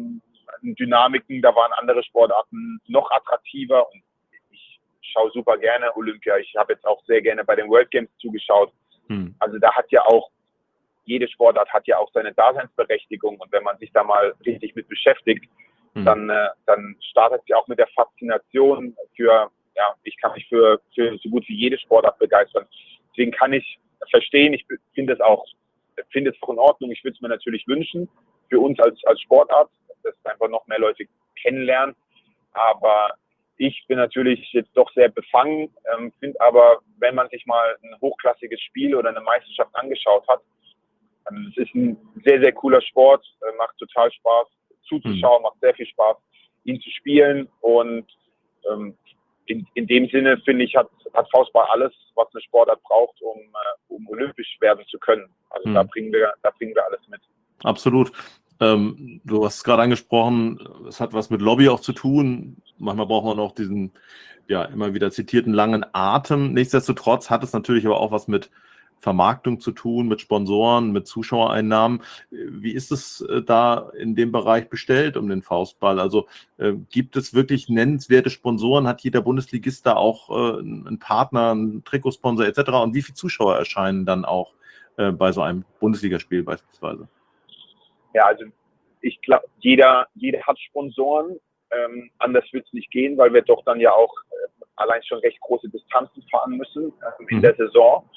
Dynamiken, da waren andere Sportarten noch attraktiver und ich schaue super gerne Olympia. Ich habe jetzt auch sehr gerne bei den World Games zugeschaut. Hm. Also da hat ja auch, jede Sportart hat ja auch seine Daseinsberechtigung und wenn man sich da mal richtig mit beschäftigt, hm. dann, äh, dann startet sie auch mit der Faszination für, ja, ich kann mich für, für so gut wie jede Sportart begeistern. Deswegen kann ich verstehen, ich finde es auch, finde es auch in Ordnung. Ich würde es mir natürlich wünschen, für uns als, als Sportart, dass einfach noch mehr Leute kennenlernen. Aber ich bin natürlich jetzt doch sehr befangen, ähm, finde aber, wenn man sich mal ein hochklassiges Spiel oder eine Meisterschaft angeschaut hat, ähm, es ist ein sehr, sehr cooler Sport, äh, macht total Spaß zuzuschauen, mhm. macht sehr viel Spaß, ihn zu spielen und ähm, in, in dem Sinne, finde ich, hat, hat Faustball alles, was eine Sportart braucht, um, äh, um olympisch werden zu können. Also mhm. da bringen wir, da bringen wir alles mit. Absolut. Ähm, du hast es gerade angesprochen, es hat was mit Lobby auch zu tun. Manchmal braucht man auch diesen, ja, immer wieder zitierten langen Atem. Nichtsdestotrotz hat es natürlich aber auch was mit Vermarktung zu tun, mit Sponsoren, mit Zuschauereinnahmen. Wie ist es äh, da in dem Bereich bestellt um den Faustball? Also äh, gibt es wirklich nennenswerte Sponsoren? Hat jeder Bundesligist da auch äh, einen Partner, einen Trikotsponsor et cetera? Und wie viele Zuschauer erscheinen dann auch äh, bei so einem Bundesligaspiel beispielsweise? Ja, also ich glaube, jeder, jeder hat Sponsoren. Ähm, anders wird es nicht gehen, weil wir doch dann ja auch äh, allein schon recht große Distanzen fahren müssen äh, in mhm. der Saison.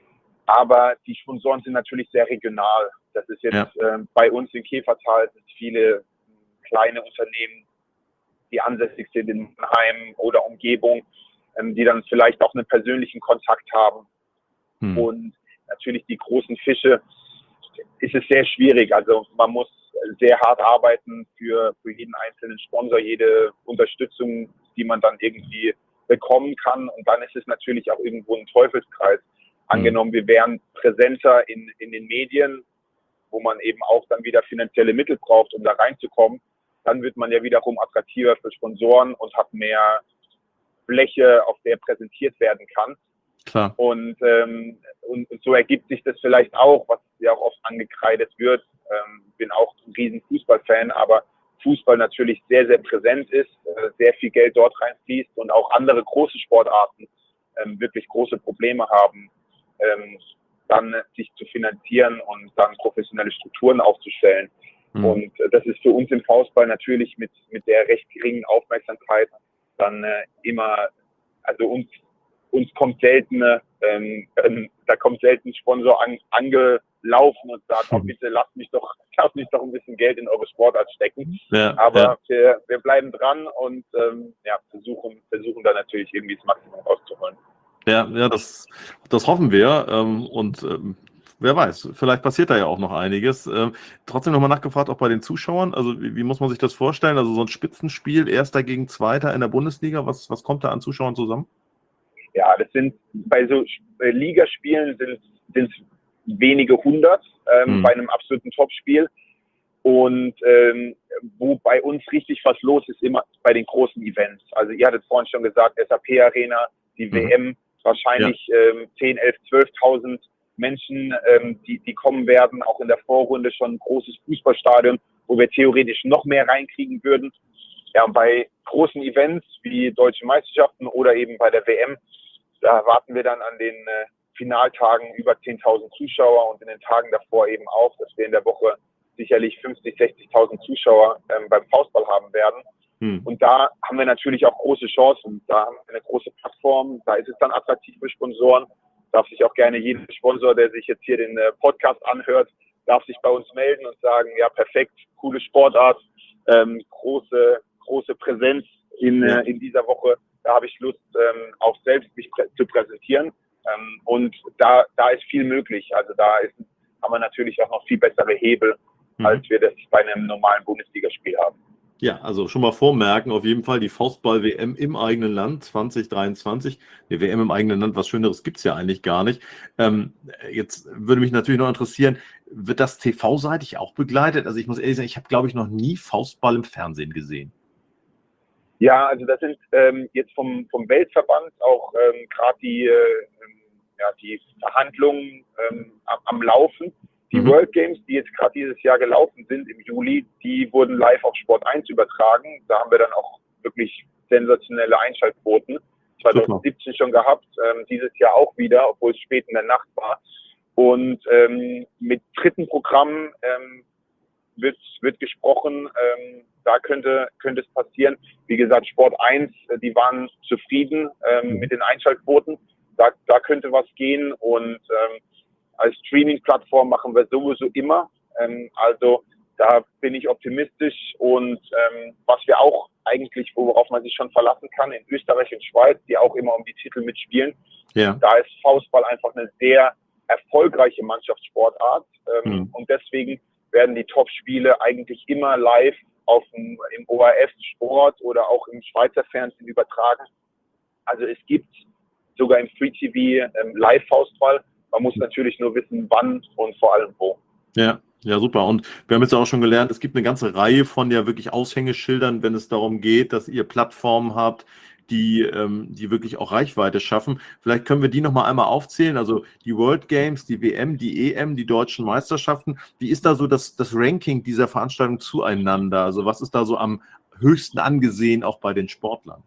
Aber die Sponsoren sind natürlich sehr regional. Das ist jetzt ja. ähm, bei uns in Käfertal sind viele kleine Unternehmen, die ansässig sind in Heim oder Umgebung, ähm, die dann vielleicht auch einen persönlichen Kontakt haben. Mhm. Und natürlich die großen Fische, ist es sehr schwierig. Also man muss sehr hart arbeiten für, für jeden einzelnen Sponsor, jede Unterstützung, die man dann irgendwie bekommen kann. Und dann ist es natürlich auch irgendwo ein Teufelskreis. Angenommen, wir wären präsenter in, in den Medien, wo man eben auch dann wieder finanzielle Mittel braucht, um da reinzukommen, dann wird man ja wiederum attraktiver für Sponsoren und hat mehr Fläche, auf der präsentiert werden kann. Klar. Und, ähm, und, und so ergibt sich das vielleicht auch, was ja auch oft angekreidet wird. Ähm, bin auch ein riesen Fußballfan, aber Fußball natürlich sehr, sehr präsent ist, äh, sehr viel Geld dort reinfließt und auch andere große Sportarten ähm, wirklich große Probleme haben, ähm, dann sich zu finanzieren und dann professionelle Strukturen aufzustellen. Mhm. Und äh, das ist für uns im Faustball natürlich mit, mit der recht geringen Aufmerksamkeit dann äh, immer, also uns uns kommt selten, ähm, ähm, da kommt selten ein Sponsor an, angelaufen und sagt, oh, bitte lasst mich doch, lasst mich doch ein bisschen Geld in eure Sportart stecken. Ja, Aber ja. Wir, wir bleiben dran und ähm, ja, versuchen, versuchen da natürlich irgendwie das Maximum rauszuholen. Ja, ja, das, das hoffen wir. Ähm, und ähm, wer weiß, vielleicht passiert da ja auch noch einiges. Ähm, trotzdem nochmal nachgefragt, auch bei den Zuschauern. Also wie, wie muss man sich das vorstellen? Also so ein Spitzenspiel, Erster gegen Zweiter in der Bundesliga, was, was kommt da an Zuschauern zusammen? Ja, das sind bei so Ligaspielen sind sind wenige hundert ähm, hm. bei einem absoluten Topspiel. Und ähm, wo bei uns richtig was los ist, immer bei den großen Events. Also ihr hattet vorhin schon gesagt, S A P Arena, die mhm. W M, wahrscheinlich ja. ähm, zehn, elf, zwölftausend Menschen, ähm, die, die kommen werden. Auch in der Vorrunde schon ein großes Fußballstadion, wo wir theoretisch noch mehr reinkriegen würden. Ja, und bei großen Events wie Deutsche Meisterschaften oder eben bei der W M, da warten wir dann an den äh, Finaltagen über zehntausend Zuschauer und in den Tagen davor eben auch, dass wir in der Woche sicherlich fünfzig, sechzigtausend Zuschauer ähm, beim Faustball haben werden. Hm. Und da haben wir natürlich auch große Chancen. Da haben wir eine große Plattform, da ist es dann attraktiv für Sponsoren. Darf sich auch gerne jeder Sponsor, der sich jetzt hier den äh, Podcast anhört, darf sich bei uns melden und sagen, ja perfekt, coole Sportart, ähm, große, große Präsenz in, ja. äh, in dieser Woche. Da habe ich Lust, ähm, auch selbst mich prä- zu präsentieren. Ähm, und da, da ist viel möglich. Also da ist, haben wir natürlich auch noch viel bessere Hebel, mhm. als wir das bei einem normalen Bundesligaspiel haben. Ja, also schon mal vormerken, auf jeden Fall die Faustball-W M im eigenen Land zwanzig dreiundzwanzig. Die W M im eigenen Land, was Schöneres gibt es ja eigentlich gar nicht. Ähm, jetzt würde mich natürlich noch interessieren, wird das T V-seitig auch begleitet? Also ich muss ehrlich sagen, ich habe, glaube ich, noch nie Faustball im Fernsehen gesehen. Ja, also das sind ähm, jetzt vom, vom Weltverband auch ähm, gerade die, äh, ja, die Verhandlungen ähm, am, am Laufen. Die Mhm. World Games, die jetzt gerade dieses Jahr gelaufen sind im Juli, die wurden live auf Sport eins übertragen. Da haben wir dann auch wirklich sensationelle Einschaltquoten. zwanzig siebzehn schon gehabt, ähm, dieses Jahr auch wieder, obwohl es spät in der Nacht war. Und ähm, mit dritten Programm ähm, wird, wird gesprochen, ähm, da könnte, könnte es passieren. Wie gesagt, Sport eins, äh, die waren zufrieden ähm, Mhm. mit den Einschaltquoten. Da, da könnte was gehen und ähm, als Streaming-Plattform machen wir sowieso immer. Ähm, also da bin ich optimistisch und ähm, was wir auch eigentlich, worauf man sich schon verlassen kann, in Österreich und Schweiz, die auch immer um die Titel mitspielen, Ja. da ist Faustball einfach eine sehr erfolgreiche Mannschaftssportart ähm, Mhm. und deswegen werden die Top-Spiele eigentlich immer live auf dem, im O R F Sport oder auch im Schweizer Fernsehen übertragen. Also es gibt sogar im Free T V ähm, Live-Faustball. Man muss natürlich nur wissen, wann und vor allem wo. Ja, ja, super. Und wir haben jetzt auch schon gelernt, es gibt eine ganze Reihe von ja wirklich Aushängeschildern, wenn es darum geht, dass ihr Plattformen habt, die, ähm, die wirklich auch Reichweite schaffen. Vielleicht können wir die noch mal einmal aufzählen. Also die World Games, die W M, die E M, die deutschen Meisterschaften. Wie ist da so das, das Ranking dieser Veranstaltung zueinander? Also was ist da so am höchsten angesehen, auch bei den Sportlern?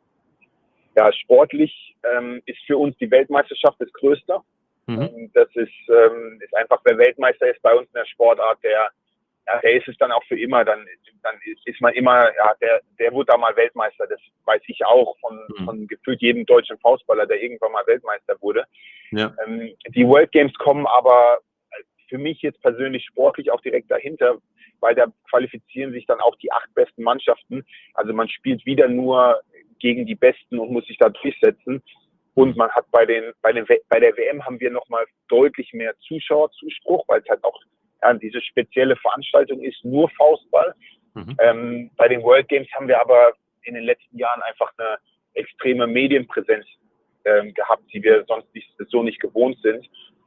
Ja, sportlich ähm, ist für uns die Weltmeisterschaft das Größte. Mhm. Ähm, das ist, ähm, ist einfach, wer Weltmeister ist bei uns in der Sportart, der, ja, der ist es dann auch für immer. Dann, dann ist, ist man immer, ja, der, der wird da mal Weltmeister. Das weiß ich auch von, Mhm. von gefühlt jedem deutschen Faustballer, der irgendwann mal Weltmeister wurde. Ja. Ähm, die World Games kommen aber für mich jetzt persönlich sportlich auch direkt dahinter, weil da qualifizieren sich dann auch die acht besten Mannschaften. Also man spielt wieder nur gegen die Besten und muss sich da durchsetzen. Und man hat bei den, bei den, bei der W M haben wir nochmal deutlich mehr Zuschauerzuspruch, weil es halt auch ja, diese spezielle Veranstaltung ist, nur Faustball. Mhm. Ähm, bei den World Games haben wir aber in den letzten Jahren einfach eine extreme Medienpräsenz ähm, gehabt, die wir sonst nicht, so nicht gewohnt sind.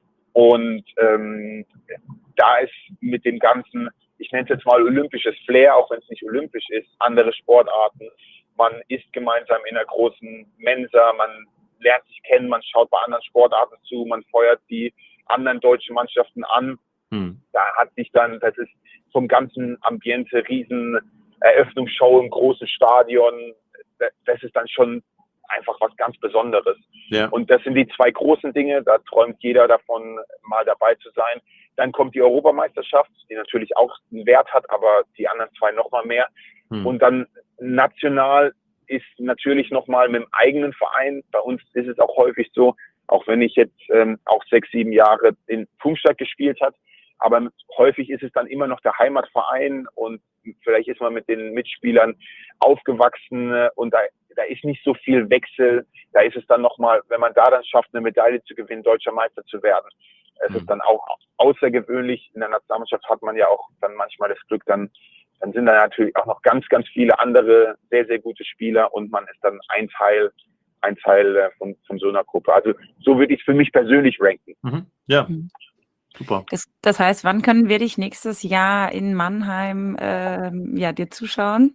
Und ähm, da ist mit dem ganzen, ich nenne es jetzt mal olympisches Flair, auch wenn es nicht olympisch ist, andere Sportarten. Man isst gemeinsam in einer großen Mensa, man lernt sich kennen, man schaut bei anderen Sportarten zu, man feuert die anderen deutschen Mannschaften an. Mhm. Da hat sich dann, das ist vom ganzen Ambiente, riesen Eröffnungsshow im großen Stadion, das ist dann schon einfach was ganz Besonderes. Ja. Und das sind die zwei großen Dinge, da träumt jeder davon, mal dabei zu sein. Dann kommt die Europameisterschaft, die natürlich auch einen Wert hat, aber die anderen zwei noch mal mehr. Mhm. Und dann national ist natürlich noch mal mit dem eigenen Verein. Bei uns ist es auch häufig so, auch wenn ich jetzt ähm, auch sechs, sieben Jahre in Pfungstadt gespielt habe, aber häufig ist es dann immer noch der Heimatverein und vielleicht ist man mit den Mitspielern aufgewachsen und da, da ist nicht so viel Wechsel. Da ist es dann nochmal, wenn man da dann schafft, eine Medaille zu gewinnen, deutscher Meister zu werden. Es Mhm. ist dann auch außergewöhnlich. In der Nationalmannschaft hat man ja auch dann manchmal das Glück, dann, dann sind da natürlich auch noch ganz, ganz viele andere sehr, sehr gute Spieler und man ist dann ein Teil, ein Teil von, von so einer Gruppe. Also so würde ich es für mich persönlich ranken. Mhm. Ja, Mhm. super. Das, das heißt, wann können wir dich nächstes Jahr in Mannheim ähm, ja, dir zuschauen?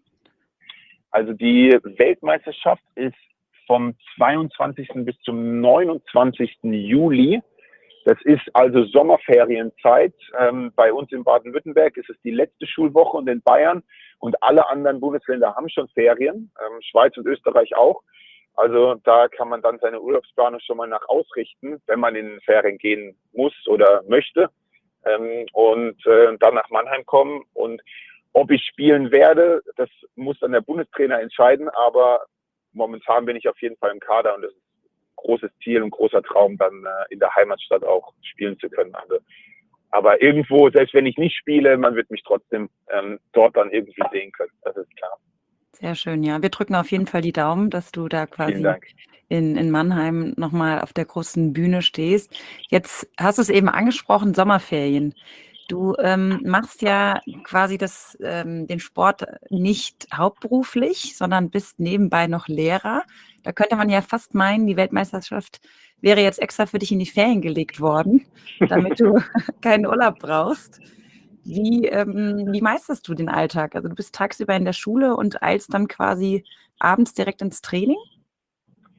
Also die Weltmeisterschaft ist vom zweiundzwanzigsten bis zum neunundzwanzigsten Juli. Das ist also Sommerferienzeit. Ähm, bei uns in Baden-Württemberg ist es die letzte Schulwoche und in Bayern und alle anderen Bundesländer haben schon Ferien, ähm, Schweiz und Österreich auch. Also da kann man dann seine Urlaubsplanung schon mal nach ausrichten, wenn man in Ferien gehen muss oder möchte ähm, und äh, dann nach Mannheim kommen. Und ob ich spielen werde, das muss dann der Bundestrainer entscheiden, aber momentan bin ich auf jeden Fall im Kader und das ist ein großes Ziel und großer Traum, dann äh, in der Heimatstadt auch spielen zu können. Also, aber irgendwo, selbst wenn ich nicht spiele, man wird mich trotzdem ähm, dort dann irgendwie sehen können, das ist klar. Sehr schön, ja. Wir drücken auf jeden Fall die Daumen, dass du da Vielen quasi Dank. in, in Mannheim nochmal auf der großen Bühne stehst. Jetzt hast du es eben angesprochen, Sommerferien. Du ähm, machst ja quasi das, ähm, den Sport nicht hauptberuflich, sondern bist nebenbei noch Lehrer. Da könnte man ja fast meinen, die Weltmeisterschaft wäre jetzt extra für dich in die Ferien gelegt worden, damit du keinen Urlaub brauchst. Wie, ähm, wie meisterst du den Alltag? Also du bist tagsüber in der Schule und eilst dann quasi abends direkt ins Training?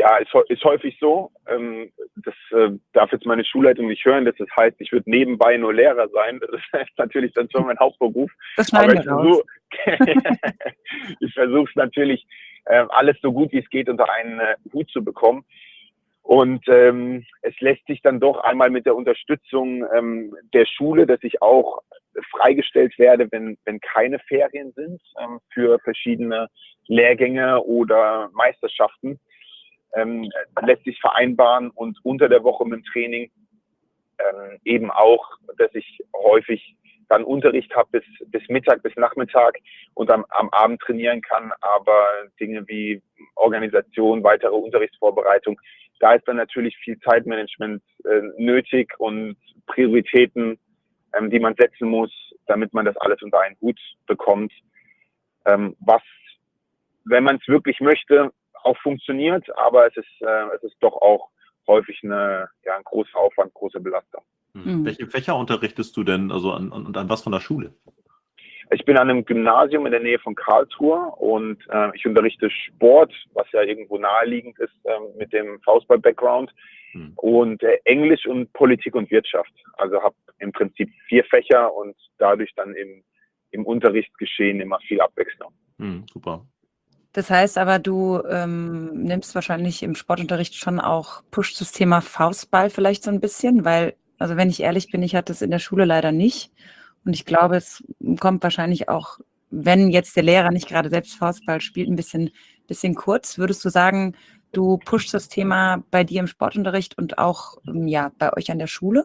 Ja, ist, ist häufig so. Ähm, das äh, darf jetzt meine Schulleitung nicht hören. Das heißt, ich würde nebenbei nur Lehrer sein. Das ist natürlich dann schon mein Hauptberuf. Das schneiden Aber ich wir raus. versuche ich versuche es natürlich, äh, alles so gut wie es geht unter einen äh, Hut zu bekommen. Und ähm, es lässt sich dann doch einmal mit der Unterstützung ähm, der Schule, dass ich auch freigestellt werde, wenn, wenn keine Ferien sind, ähm, für verschiedene Lehrgänge oder Meisterschaften, ähm, lässt sich vereinbaren und unter der Woche mit dem Training ähm, eben auch, dass ich häufig dann Unterricht habe bis, bis Mittag, bis Nachmittag und am, am Abend trainieren kann, aber Dinge wie Organisation, weitere Unterrichtsvorbereitung, da ist dann natürlich viel Zeitmanagement äh, nötig und Prioritäten, ähm, die man setzen muss, damit man das alles unter einen Hut bekommt, ähm, was, wenn man es wirklich möchte, auch funktioniert, aber es ist, äh, es ist doch auch häufig eine, ja, ein großer Aufwand, große Belastung. Mhm. Welche Fächer unterrichtest du denn, also an, an, an was von der Schule? Ich bin an einem Gymnasium in der Nähe von Karlsruhe und äh, ich unterrichte Sport, was ja irgendwo naheliegend ist äh, mit dem Faustball-Background, mhm. und äh, Englisch und Politik und Wirtschaft. Also habe im Prinzip vier Fächer und dadurch dann im, im Unterrichtsgeschehen immer viel Abwechslung. Mhm, super. Das heißt aber, du ähm, nimmst wahrscheinlich im Sportunterricht schon auch, pushst das Thema Faustball vielleicht so ein bisschen, weil, also wenn ich ehrlich bin, ich hatte es in der Schule leider nicht. Und ich glaube, es kommt wahrscheinlich auch, wenn jetzt der Lehrer nicht gerade selbst Faustball spielt, ein bisschen, bisschen kurz. Würdest du sagen, du pushst das Thema bei dir im Sportunterricht und auch ähm, ja, bei euch an der Schule?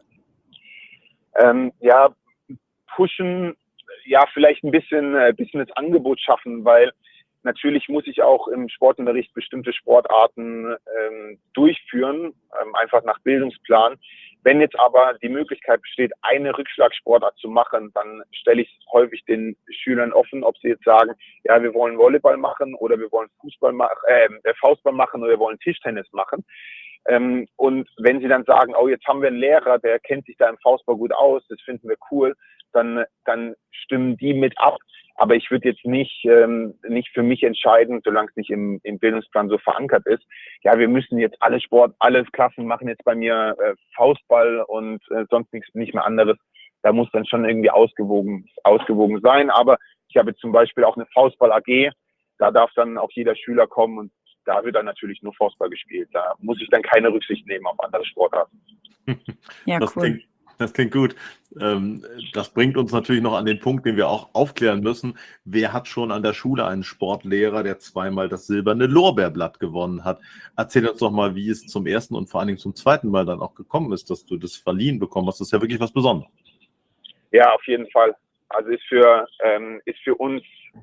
Ähm, ja, pushen, ja, vielleicht ein bisschen, ein bisschen das Angebot schaffen, weil natürlich muss ich auch im Sportunterricht bestimmte Sportarten ähm, durchführen, ähm, einfach nach Bildungsplan. Wenn jetzt aber die Möglichkeit besteht, eine Rückschlagsportart zu machen, dann stelle ich häufig den Schülern offen, ob sie jetzt sagen, ja, wir wollen Volleyball machen oder wir wollen Fußball machen, äh, Faustball machen oder wir wollen Tischtennis machen. Ähm, und wenn sie dann sagen, oh, jetzt haben wir einen Lehrer, der kennt sich da im Faustball gut aus, das finden wir cool, dann, dann stimmen die mit ab. Aber ich würde jetzt nicht, ähm, nicht für mich entscheiden, solange es nicht im, im Bildungsplan so verankert ist. Ja, wir müssen jetzt alle Sport, alle Klassen machen jetzt bei mir äh, Faustball und äh, sonst nichts, nicht mehr anderes. Da muss dann schon irgendwie ausgewogen, ausgewogen sein. Aber ich habe zum Beispiel auch eine Faustball-A G. Da darf dann auch jeder Schüler kommen und da wird dann natürlich nur Faustball gespielt. Da muss ich dann keine Rücksicht nehmen auf andere Sportarten. Ja, das cool. Klingt, das klingt gut. Ähm, das bringt uns natürlich noch an den Punkt, den wir auch aufklären müssen. Wer hat schon an der Schule einen Sportlehrer, der zweimal das silberne Lorbeerblatt gewonnen hat? Erzähl uns doch mal, wie es zum ersten und vor allen Dingen zum zweiten Mal dann auch gekommen ist, dass du das verliehen bekommen hast. Das ist ja wirklich was Besonderes. Ja, auf jeden Fall. Also ist für, ähm, ist für uns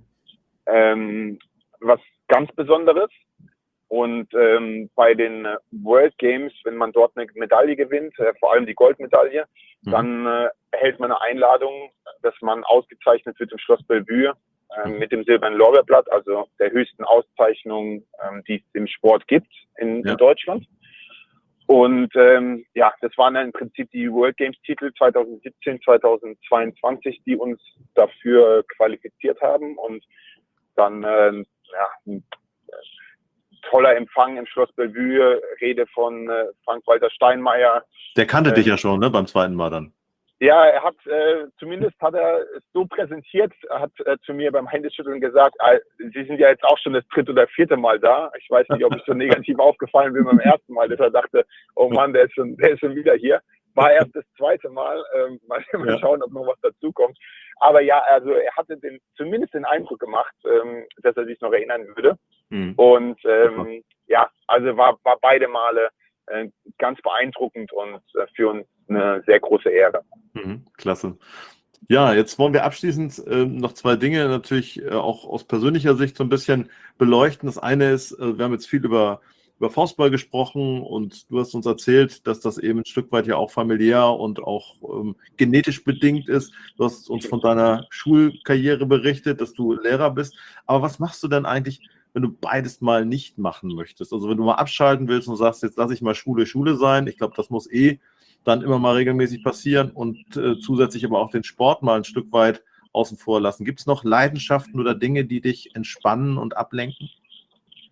ähm, was ganz Besonderes. Und ähm, bei den äh, World Games, wenn man dort eine Medaille gewinnt, äh, vor allem die Goldmedaille, mhm. dann äh, erhält man eine Einladung, dass man ausgezeichnet wird im Schloss Bellevue äh, mhm. mit dem silbernen Lorbeerblatt, also der höchsten Auszeichnung, ähm, die es im Sport gibt in, ja. in Deutschland. Und ähm, ja, das waren dann im Prinzip die World Games Titel zwanzig siebzehn, zwanzig zweiundzwanzig, die uns dafür qualifiziert haben. Und dann äh, ja, toller Empfang im Schloss Bellevue, Rede von äh, Frank-Walter Steinmeier. Der kannte äh, dich ja schon, ne, beim zweiten Mal dann. Ja, er hat, äh, zumindest hat er es so präsentiert, er hat äh, zu mir beim Händeschütteln gesagt, äh, Sie sind ja jetzt auch schon das dritte oder vierte Mal da. Ich weiß nicht, ob ich so negativ aufgefallen bin beim ersten Mal, dass er dachte, oh Mann, der ist schon, der ist schon wieder hier. War erst das zweite Mal, ähm, mal, mal ja. schauen, ob noch was dazukommt. Aber ja, also er hatte den, zumindest den Eindruck gemacht, ähm, dass er sich noch erinnern würde. Mhm. Und ähm, ja, also war, war beide Male äh, ganz beeindruckend und äh, für uns eine sehr große Ehre. Mhm, klasse. Ja, jetzt wollen wir abschließend äh, noch zwei Dinge natürlich äh, auch aus persönlicher Sicht so ein bisschen beleuchten. Das eine ist, äh, wir haben jetzt viel über, über Faustball gesprochen und du hast uns erzählt, dass das eben ein Stück weit ja auch familiär und auch ähm, genetisch bedingt ist. Du hast uns von deiner Schulkarriere berichtet, dass du Lehrer bist. Aber was machst du denn eigentlich, wenn du beides mal nicht machen möchtest? Also wenn du mal abschalten willst und sagst, jetzt lasse ich mal Schule Schule sein. Ich glaube, das muss eh dann immer mal regelmäßig passieren und äh, zusätzlich aber auch den Sport mal ein Stück weit außen vor lassen. Gibt es noch Leidenschaften oder Dinge, die dich entspannen und ablenken?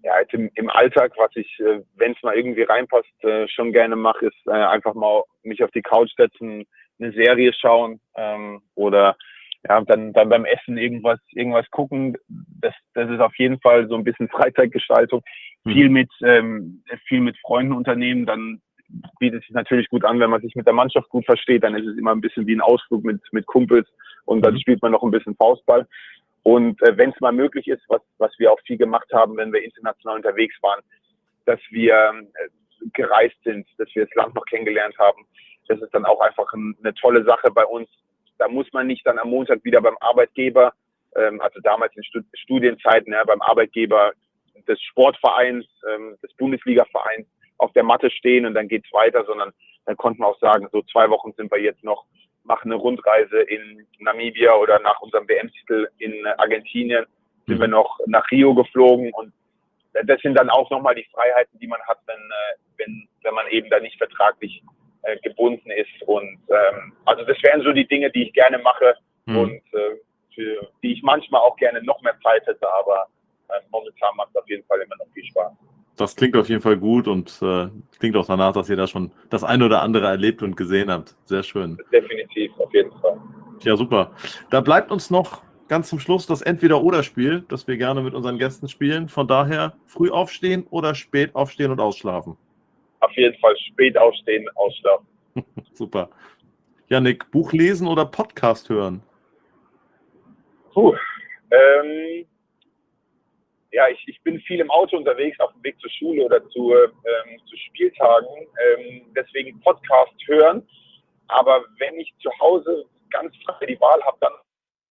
ja, jetzt im, im Alltag, was ich, äh, wenn es mal irgendwie reinpasst, äh, schon gerne mache, ist äh, einfach mal mich auf die Couch setzen, eine Serie schauen ähm, oder ja, dann, dann beim Essen irgendwas, irgendwas gucken. Das, das ist auf jeden Fall so ein bisschen Freizeitgestaltung. Mhm. Viel mit, ähm, viel mit Freunden unternehmen, dann bietet sich natürlich gut an, wenn man sich mit der Mannschaft gut versteht, dann ist es immer ein bisschen wie ein Ausflug mit, mit Kumpels und dann mhm. spielt man noch ein bisschen Faustball. Und äh, wenn es mal möglich ist, was, was wir auch viel gemacht haben, wenn wir international unterwegs waren, dass wir äh, gereist sind, dass wir das Land noch kennengelernt haben, das ist dann auch einfach ein, eine tolle Sache bei uns. Da muss man nicht dann am Montag wieder beim Arbeitgeber, ähm, also damals in Stud- Studienzeiten, ja, beim Arbeitgeber des Sportvereins, ähm, des Bundesliga-Vereins auf der Matte stehen und dann geht's weiter, sondern dann konnten wir auch sagen, so zwei Wochen sind wir jetzt noch, machen eine Rundreise in Namibia oder nach unserem W M-Titel in Argentinien sind mhm. wir noch nach Rio geflogen und das sind dann auch nochmal die Freiheiten, die man hat, wenn, wenn, wenn man eben da nicht vertraglich äh, gebunden ist und ähm, also das wären so die Dinge, die ich gerne mache mhm. und äh, für die ich manchmal auch gerne noch mehr Zeit hätte, aber äh, momentan macht es auf jeden Fall immer noch viel Spaß. Das klingt auf jeden Fall gut und äh, klingt auch danach, dass ihr da schon das eine oder andere erlebt und gesehen habt. Sehr schön. Definitiv, auf jeden Fall. Ja, super. Da bleibt uns noch ganz zum Schluss das Entweder-Oder-Spiel, das wir gerne mit unseren Gästen spielen. Von daher früh aufstehen oder spät aufstehen und ausschlafen? Auf jeden Fall spät aufstehen, ausschlafen. Super. Yannick, Buch lesen oder Podcast hören? Puh, ähm... Ja, ich, ich bin viel im Auto unterwegs, auf dem Weg zur Schule oder zu, ähm, zu Spieltagen. Ähm, deswegen Podcast hören. Aber wenn ich zu Hause ganz frei die Wahl habe, dann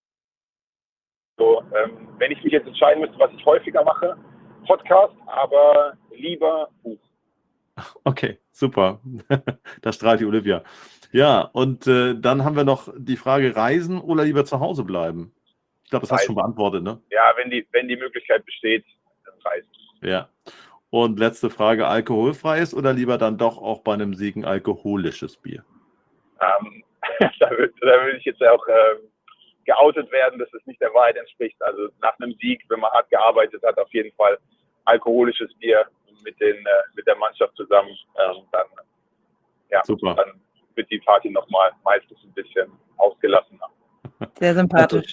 so, ähm, wenn ich mich jetzt entscheiden müsste, was ich häufiger mache, Podcast, aber lieber Buch. Okay, super. Da strahlt die Olivia. Ja, und äh, dann haben wir noch die Frage, reisen oder lieber zu Hause bleiben? Ich glaube, das hast du schon beantwortet, ne? Ja, wenn die, wenn die Möglichkeit besteht, dann reisen. Ja. Und letzte Frage, alkoholfreies oder lieber dann doch auch bei einem Sieg ein alkoholisches Bier? Ähm, da würde da würd ich jetzt auch ähm, geoutet werden, dass es nicht der Wahrheit entspricht. Also nach einem Sieg, wenn man hart gearbeitet hat, auf jeden Fall alkoholisches Bier mit, den, äh, mit der Mannschaft zusammen. Ähm, dann, ja, super. Dann wird die Party nochmal meistens ein bisschen ausgelassener. Sehr sympathisch.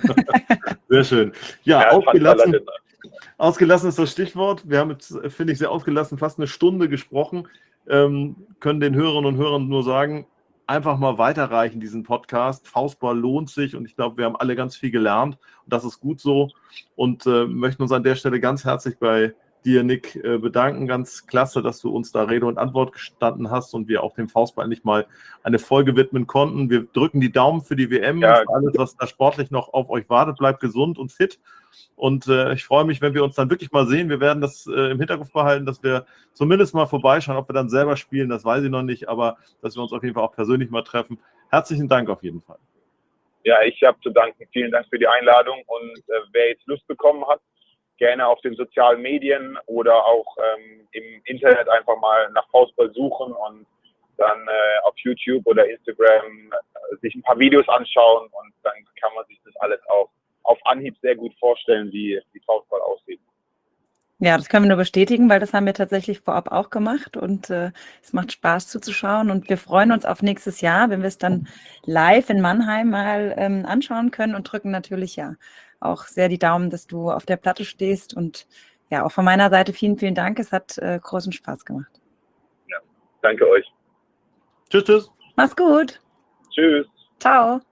Sehr schön. Ja, ja ausgelassen, ausgelassen ist das Stichwort. Wir haben jetzt, finde ich, sehr ausgelassen fast eine Stunde gesprochen. Ähm, können den Hörerinnen und Hörern nur sagen, einfach mal weiterreichen diesen Podcast. Faustball lohnt sich und ich glaube, wir haben alle ganz viel gelernt und das ist gut so und äh, möchten uns an der Stelle ganz herzlich bei dir, Nick, äh, bedanken. Ganz klasse, dass du uns da Rede und Antwort gestanden hast und wir auch dem Faustball nicht mal eine Folge widmen konnten. Wir drücken die Daumen für die W M ja. und für alles, was da sportlich noch auf euch wartet. Bleibt gesund und fit. Und äh, ich freue mich, wenn wir uns dann wirklich mal sehen. Wir werden das äh, im Hinterkopf behalten, dass wir zumindest mal vorbeischauen. Ob wir dann selber spielen, das weiß ich noch nicht, aber dass wir uns auf jeden Fall auch persönlich mal treffen. Herzlichen Dank auf jeden Fall. Ja, ich habe zu danken. Vielen Dank für die Einladung und äh, wer jetzt Lust bekommen hat, gerne auf den sozialen Medien oder auch ähm, im Internet einfach mal nach Faustball suchen und dann äh, auf YouTube oder Instagram äh, sich ein paar Videos anschauen und dann kann man sich das alles auch auf Anhieb sehr gut vorstellen, wie, wie Faustball aussieht. Ja, das können wir nur bestätigen, weil das haben wir tatsächlich vorab auch gemacht und äh, es macht Spaß zuzuschauen und wir freuen uns auf nächstes Jahr, wenn wir es dann live in Mannheim mal ähm, anschauen können und drücken natürlich ja auch sehr die Daumen, dass du auf der Platte stehst und ja, auch von meiner Seite vielen, vielen Dank. Es hat äh, großen Spaß gemacht. Ja, danke euch. Tschüss, tschüss. Mach's gut. Tschüss. Ciao.